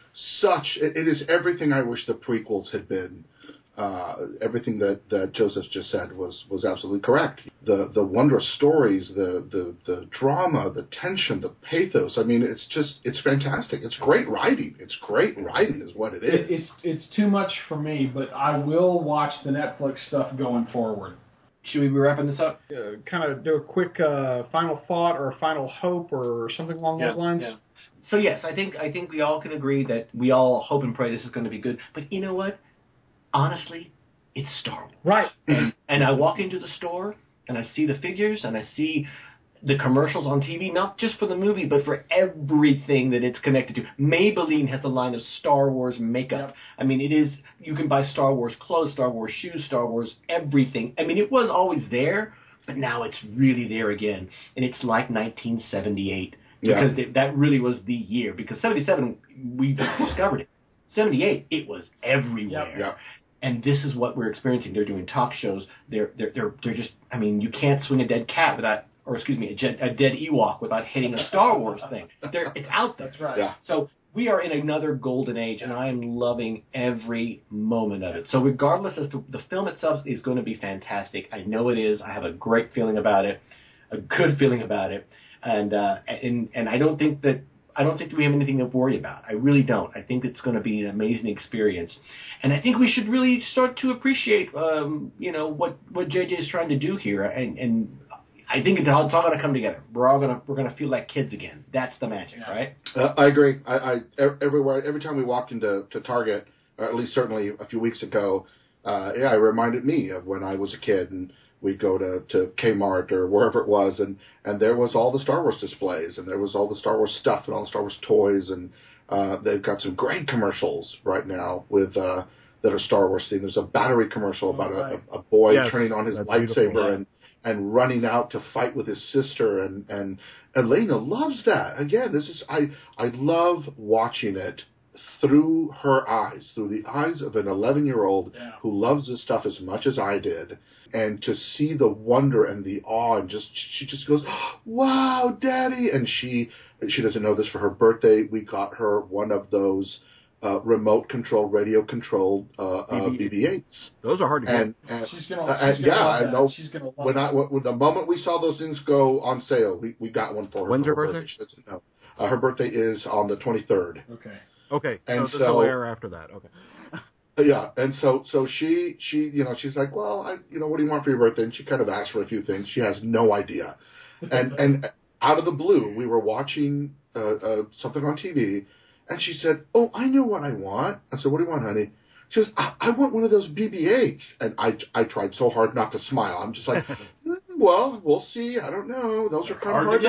Speaker 5: such it, it is everything I wish the prequels had been. Uh, everything that, that Joseph just said was, was absolutely correct. The the wondrous stories, the, the, the drama, the tension, the pathos. I mean, it's just it's fantastic. It's great writing. It's great writing, is what it is.
Speaker 3: It, it's it's too much for me, but I will watch the Netflix stuff going forward.
Speaker 2: Should we be wrapping this up?
Speaker 3: Uh, kind of do a quick uh, final thought or a final hope or something along
Speaker 2: Yeah,
Speaker 3: those lines.
Speaker 2: yeah. So yes, I think I think we all can agree that we all hope and pray this is going to be good. But you know what? Honestly, it's Star Wars.
Speaker 3: Right.
Speaker 2: And, and I walk into the store and I see the figures and I see the commercials on T V, not just for the movie, but for everything that it's connected to. Maybelline has a line of Star Wars makeup.
Speaker 3: Yep.
Speaker 2: I mean, it is, you can buy Star Wars clothes, Star Wars shoes, Star Wars everything. I mean, it was always there, but now it's really there again. And it's like nineteen seventy-eight.
Speaker 5: Yeah.
Speaker 2: Because it, that really was the year. Because seventy-seven, we discovered it. seventy-eight, it was everywhere.
Speaker 3: Yep.
Speaker 5: Yep.
Speaker 2: And this is what we're experiencing. They're doing talk shows. They're they're they're, they're just. I mean, you can't swing a dead cat without, or excuse me, a, jet, a dead Ewok without hitting a Star Wars thing. They're, it's out there.
Speaker 3: That's right.
Speaker 5: Yeah.
Speaker 2: So we are in another golden age, and I am loving every moment of it. So regardless as to the film itself is going to be fantastic. I know it is. I have a great feeling about it, a good feeling about it, and uh, and and I don't think that. I don't think we have anything to worry about. I really don't. I think it's going to be an amazing experience, and I think we should really start to appreciate, um, you know, what, what J J is trying to do here. And, and I think it's all, it's all going to come together. We're all going to we're going to feel like kids again. That's the magic,
Speaker 3: Yeah.
Speaker 2: right?
Speaker 5: Uh, I agree. I, I everywhere every time we walked into to Target, or at least certainly a few weeks ago, uh, yeah, it reminded me of when I was a kid and we'd go to, to Kmart or wherever it was, and, and there was all the Star Wars displays, and there was all the Star Wars stuff and all the Star Wars toys, and uh, they've got some great commercials right now with uh, that are Star Wars themed. There's a battery commercial about
Speaker 3: right.
Speaker 5: a, a boy
Speaker 4: Yes,
Speaker 5: turning on his
Speaker 4: that's
Speaker 5: lightsaber
Speaker 4: beautiful, yeah.
Speaker 5: and, and running out to fight with his sister, and, and Elena loves that. Again, this is I I love watching it through her eyes, through the eyes of an eleven-year-old
Speaker 3: Yeah.
Speaker 5: who loves this stuff as much as I did. And to see the wonder and the awe, and just she just goes, "Wow, Daddy!" And she she doesn't know this. For her birthday, we got her one of those uh, remote control, radio controlled uh, uh, B B eights.
Speaker 4: Those are hard to
Speaker 5: And,
Speaker 4: get.
Speaker 5: and
Speaker 3: She's gonna,
Speaker 5: uh,
Speaker 3: she's gonna
Speaker 5: yeah,
Speaker 3: love
Speaker 5: I
Speaker 3: that.
Speaker 5: know.
Speaker 3: She's gonna love
Speaker 5: When I when the moment we saw those things go on sale, we, we got one for her.
Speaker 4: When's
Speaker 5: for
Speaker 4: her birthday?
Speaker 5: She doesn't know. Uh, her birthday is on the twenty-third.
Speaker 3: Okay.
Speaker 4: Okay,
Speaker 5: And
Speaker 4: so,
Speaker 5: so-
Speaker 4: so air after that. Okay.
Speaker 5: Yeah, and so so she she you know she's like, well, I you know what do you want for your birthday? And she kind of asked for a few things. She has no idea, and and out of the blue, we were watching uh, uh, something on T V, and she said, "Oh, I know what I want." I said, "What do you want, honey?" She goes, I, I want one of those B B eights. And I, I tried so hard not to smile. I'm just like, mm, well, we'll see. I don't know. Those are kind of hard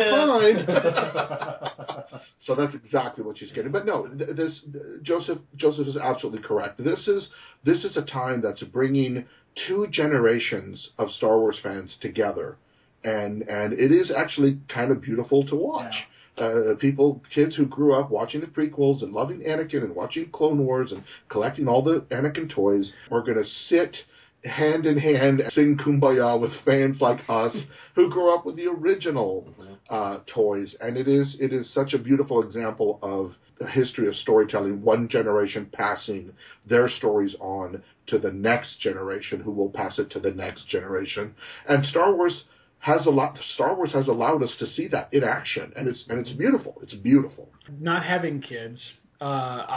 Speaker 5: to find. So that's exactly what she's getting. But no, th- this Joseph Joseph is absolutely correct. This is this is a time that's bringing two generations of Star Wars fans together. And and it is actually kind of beautiful to watch.
Speaker 3: Yeah.
Speaker 5: Uh, people, kids who grew up watching the prequels and loving Anakin and watching Clone Wars and collecting all the Anakin toys are going to sit hand in hand and sing Kumbaya with fans like us who grew up with the original uh, toys. And it is it is such a beautiful example of a history of storytelling, one generation passing their stories on to the next generation, who will pass it to the next generation. And Star Wars has a lot. Star Wars has allowed us to see that in action, and it's and it's beautiful. It's beautiful.
Speaker 3: Not having kids, uh,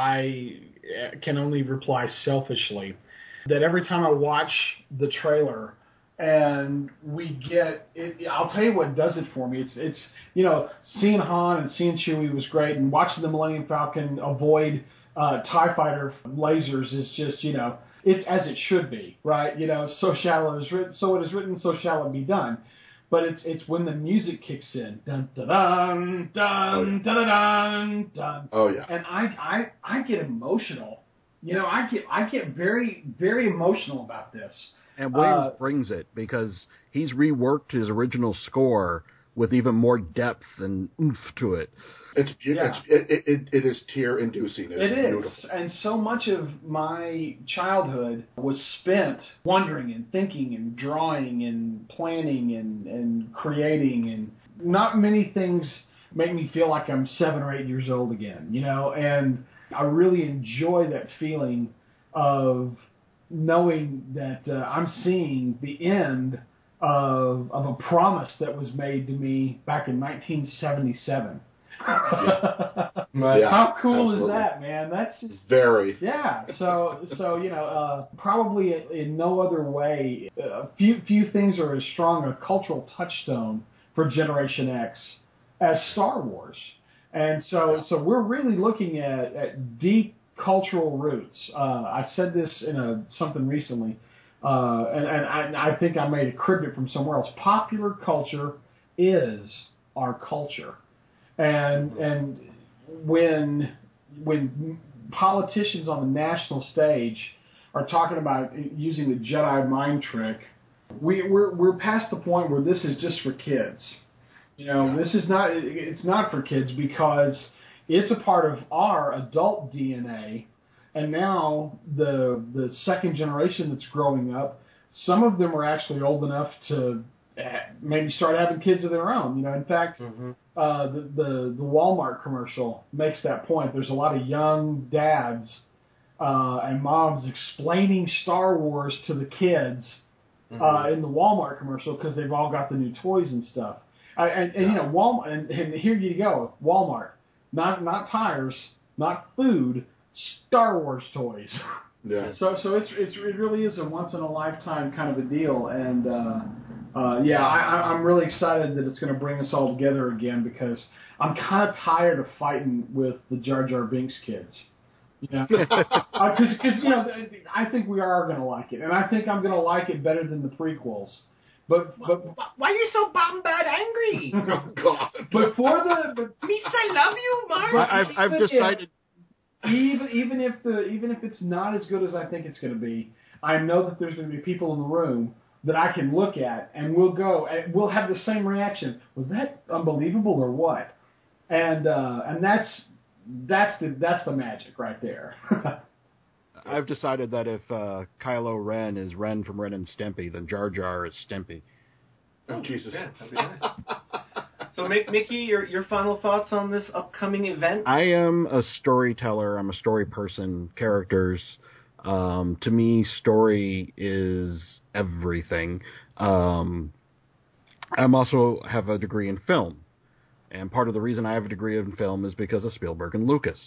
Speaker 3: I can only reply selfishly that every time I watch the trailer and we get it, I'll tell you what does it for me. It's it's you know, seeing Han and seeing Chewie was great, and watching the Millennium Falcon avoid uh, TIE fighter lasers is just, you know, it's as it should be, right? You know, so shall it is written, so it is written, so shall it be done. But it's it's when the music kicks in, dun dun dun dun dun dun dun.
Speaker 5: Oh yeah.
Speaker 3: And I I I get emotional. You know, I get I get very very emotional about this.
Speaker 4: And Williams
Speaker 3: uh,
Speaker 4: brings it because he's reworked his original score with even more depth and oomph to it.
Speaker 5: It's,
Speaker 3: yeah.
Speaker 5: it's it, it it is tear inducing. It's
Speaker 3: it
Speaker 5: beautiful.
Speaker 3: is, and so much of my childhood was spent wondering and thinking and drawing and planning and and creating, and not many things make me feel like I'm seven or eight years old again. You know, and I really enjoy that feeling of knowing that uh, I'm seeing the end of of a promise that was made to me back in nineteen seventy-seven.
Speaker 5: Yeah.
Speaker 3: Right. How cool
Speaker 5: absolutely.
Speaker 3: is that, man? That's just
Speaker 5: Very.
Speaker 3: yeah. So so you know, uh, probably in no other way, a few few things are as strong a cultural touchstone for Generation X as Star Wars, and so
Speaker 5: Yeah.
Speaker 3: so we're really looking at, at deep cultural roots. Uh, I said this in a something recently, uh, and, and I, I think I may have cribbed it from somewhere else. Popular culture is our culture. And and when when politicians on the national stage are talking about using the Jedi mind trick, we we're we're past the point where this is just for kids. You know, this is not it's not for kids because it's a part of our adult D N A, and now the the second generation that's growing up, some of them are actually old enough to maybe start having kids of their own. You know, in fact. Mm-hmm. Uh, the, the the Walmart commercial makes that point. There's a lot of young dads uh, and moms explaining Star Wars to the kids mm-hmm. uh, in the Walmart commercial because they've all got the new toys and stuff. Uh, and, and yeah. you know, Walmart. And, and here you go, Walmart. Not not tires, not food. Star Wars toys.
Speaker 5: Yeah.
Speaker 3: So so it's it's it really is a once in a lifetime kind of a deal, and. Uh, Uh, yeah, I, I'm really excited that it's going to bring us all together again because I'm kind of tired of fighting with the Jar Jar Binks kids. You know, because uh, you know I think we are going to like it, and I think I'm going to like it better than the prequels. But but
Speaker 2: why are you so bum bad angry?
Speaker 5: Oh God!
Speaker 3: But for the but,
Speaker 2: Meeks, I love you, Mark.
Speaker 4: I've I've decided
Speaker 3: if, even even if the even if it's not as good as I think it's going to be, I know that there's going to be people in the room that I can look at, and we'll go, and we'll have the same reaction. Was that unbelievable or what? And uh, and that's that's the that's the magic right there.
Speaker 4: I've decided that if uh, Kylo Ren is Ren from Ren and Stimpy, then Jar Jar is Stimpy.
Speaker 5: Oh Jesus!
Speaker 2: Yeah, that'd be nice. So, Mickey, your your final thoughts on this upcoming event?
Speaker 4: I am a storyteller. I'm a story person. Characters. Um, to me, story is everything. Um, I'm also have a degree in film, and part of the reason I have a degree in film is because of Spielberg and Lucas.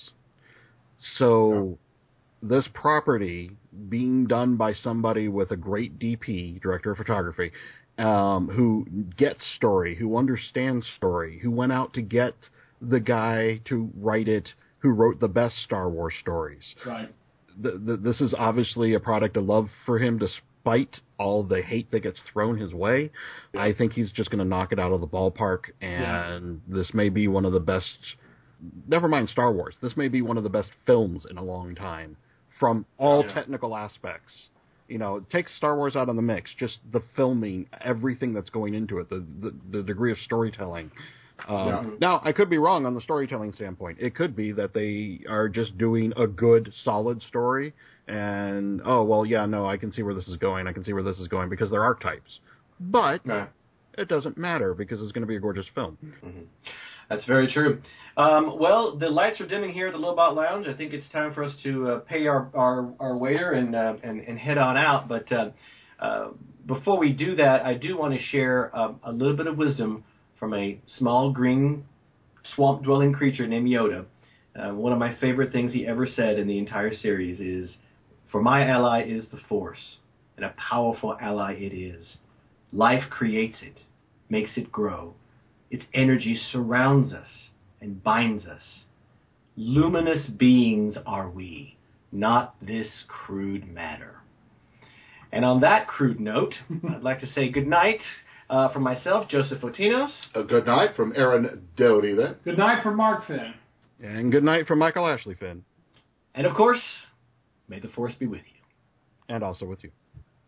Speaker 4: So, oh. This property being done by somebody with a great D P, director of photography, um, who gets story, who understands story, who went out to get the guy to write it, who wrote the best Star Wars stories.
Speaker 3: Right.
Speaker 4: The, the, this is obviously a product of love for him, despite all the hate that gets thrown his way. Yeah. I think he's just going to knock it out of the ballpark, and yeah. This may be one of the best, never mind Star Wars, this may be one of the best films in a long time, from all yeah. technical aspects. You know, take Star Wars out of the mix, just the filming, everything that's going into it, the, the, the degree of storytelling. Um, yeah. Now, I could be wrong on the storytelling standpoint. It could be that they are just doing a good, solid story, and, oh, well, yeah, no, I can see where this is going, I can see where this is going, because they're archetypes. But
Speaker 2: yeah.
Speaker 4: it doesn't matter, because it's going to be a gorgeous film.
Speaker 2: Mm-hmm. That's very true. Um, well, the lights are dimming here at the Lobot Lounge. I think it's time for us to uh, pay our, our, our waiter and, uh, and and head on out. But uh, uh, before we do that, I do want to share uh, a little bit of wisdom from a small green swamp-dwelling creature named Yoda. Uh, one of my favorite things he ever said in the entire series is, "For my ally is the Force, and a powerful ally it is. Life creates it, makes it grow. Its energy surrounds us and binds us. Luminous beings are we, not this crude matter." And on that crude note, I'd like to say good night uh, from myself, Joseph Otinos.
Speaker 5: A good night from Aaron Doty, then.
Speaker 3: Good night from Mark Finn.
Speaker 4: And good night from Michael Ashley Finn.
Speaker 2: And of course, may the Force be with you.
Speaker 4: And also with you.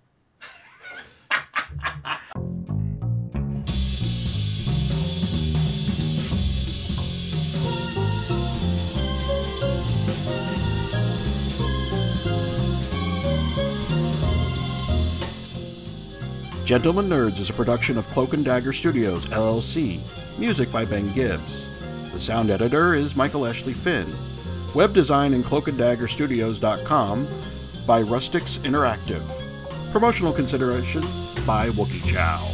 Speaker 1: Gentlemen Nerds is a production of Cloak and Dagger Studios, L L C. Music by Ben Gibbs. The sound editor is Michael Ashley Finn. Web design in cloak and dagger studios dot com by Rustics Interactive. Promotional consideration by Wookie Chow.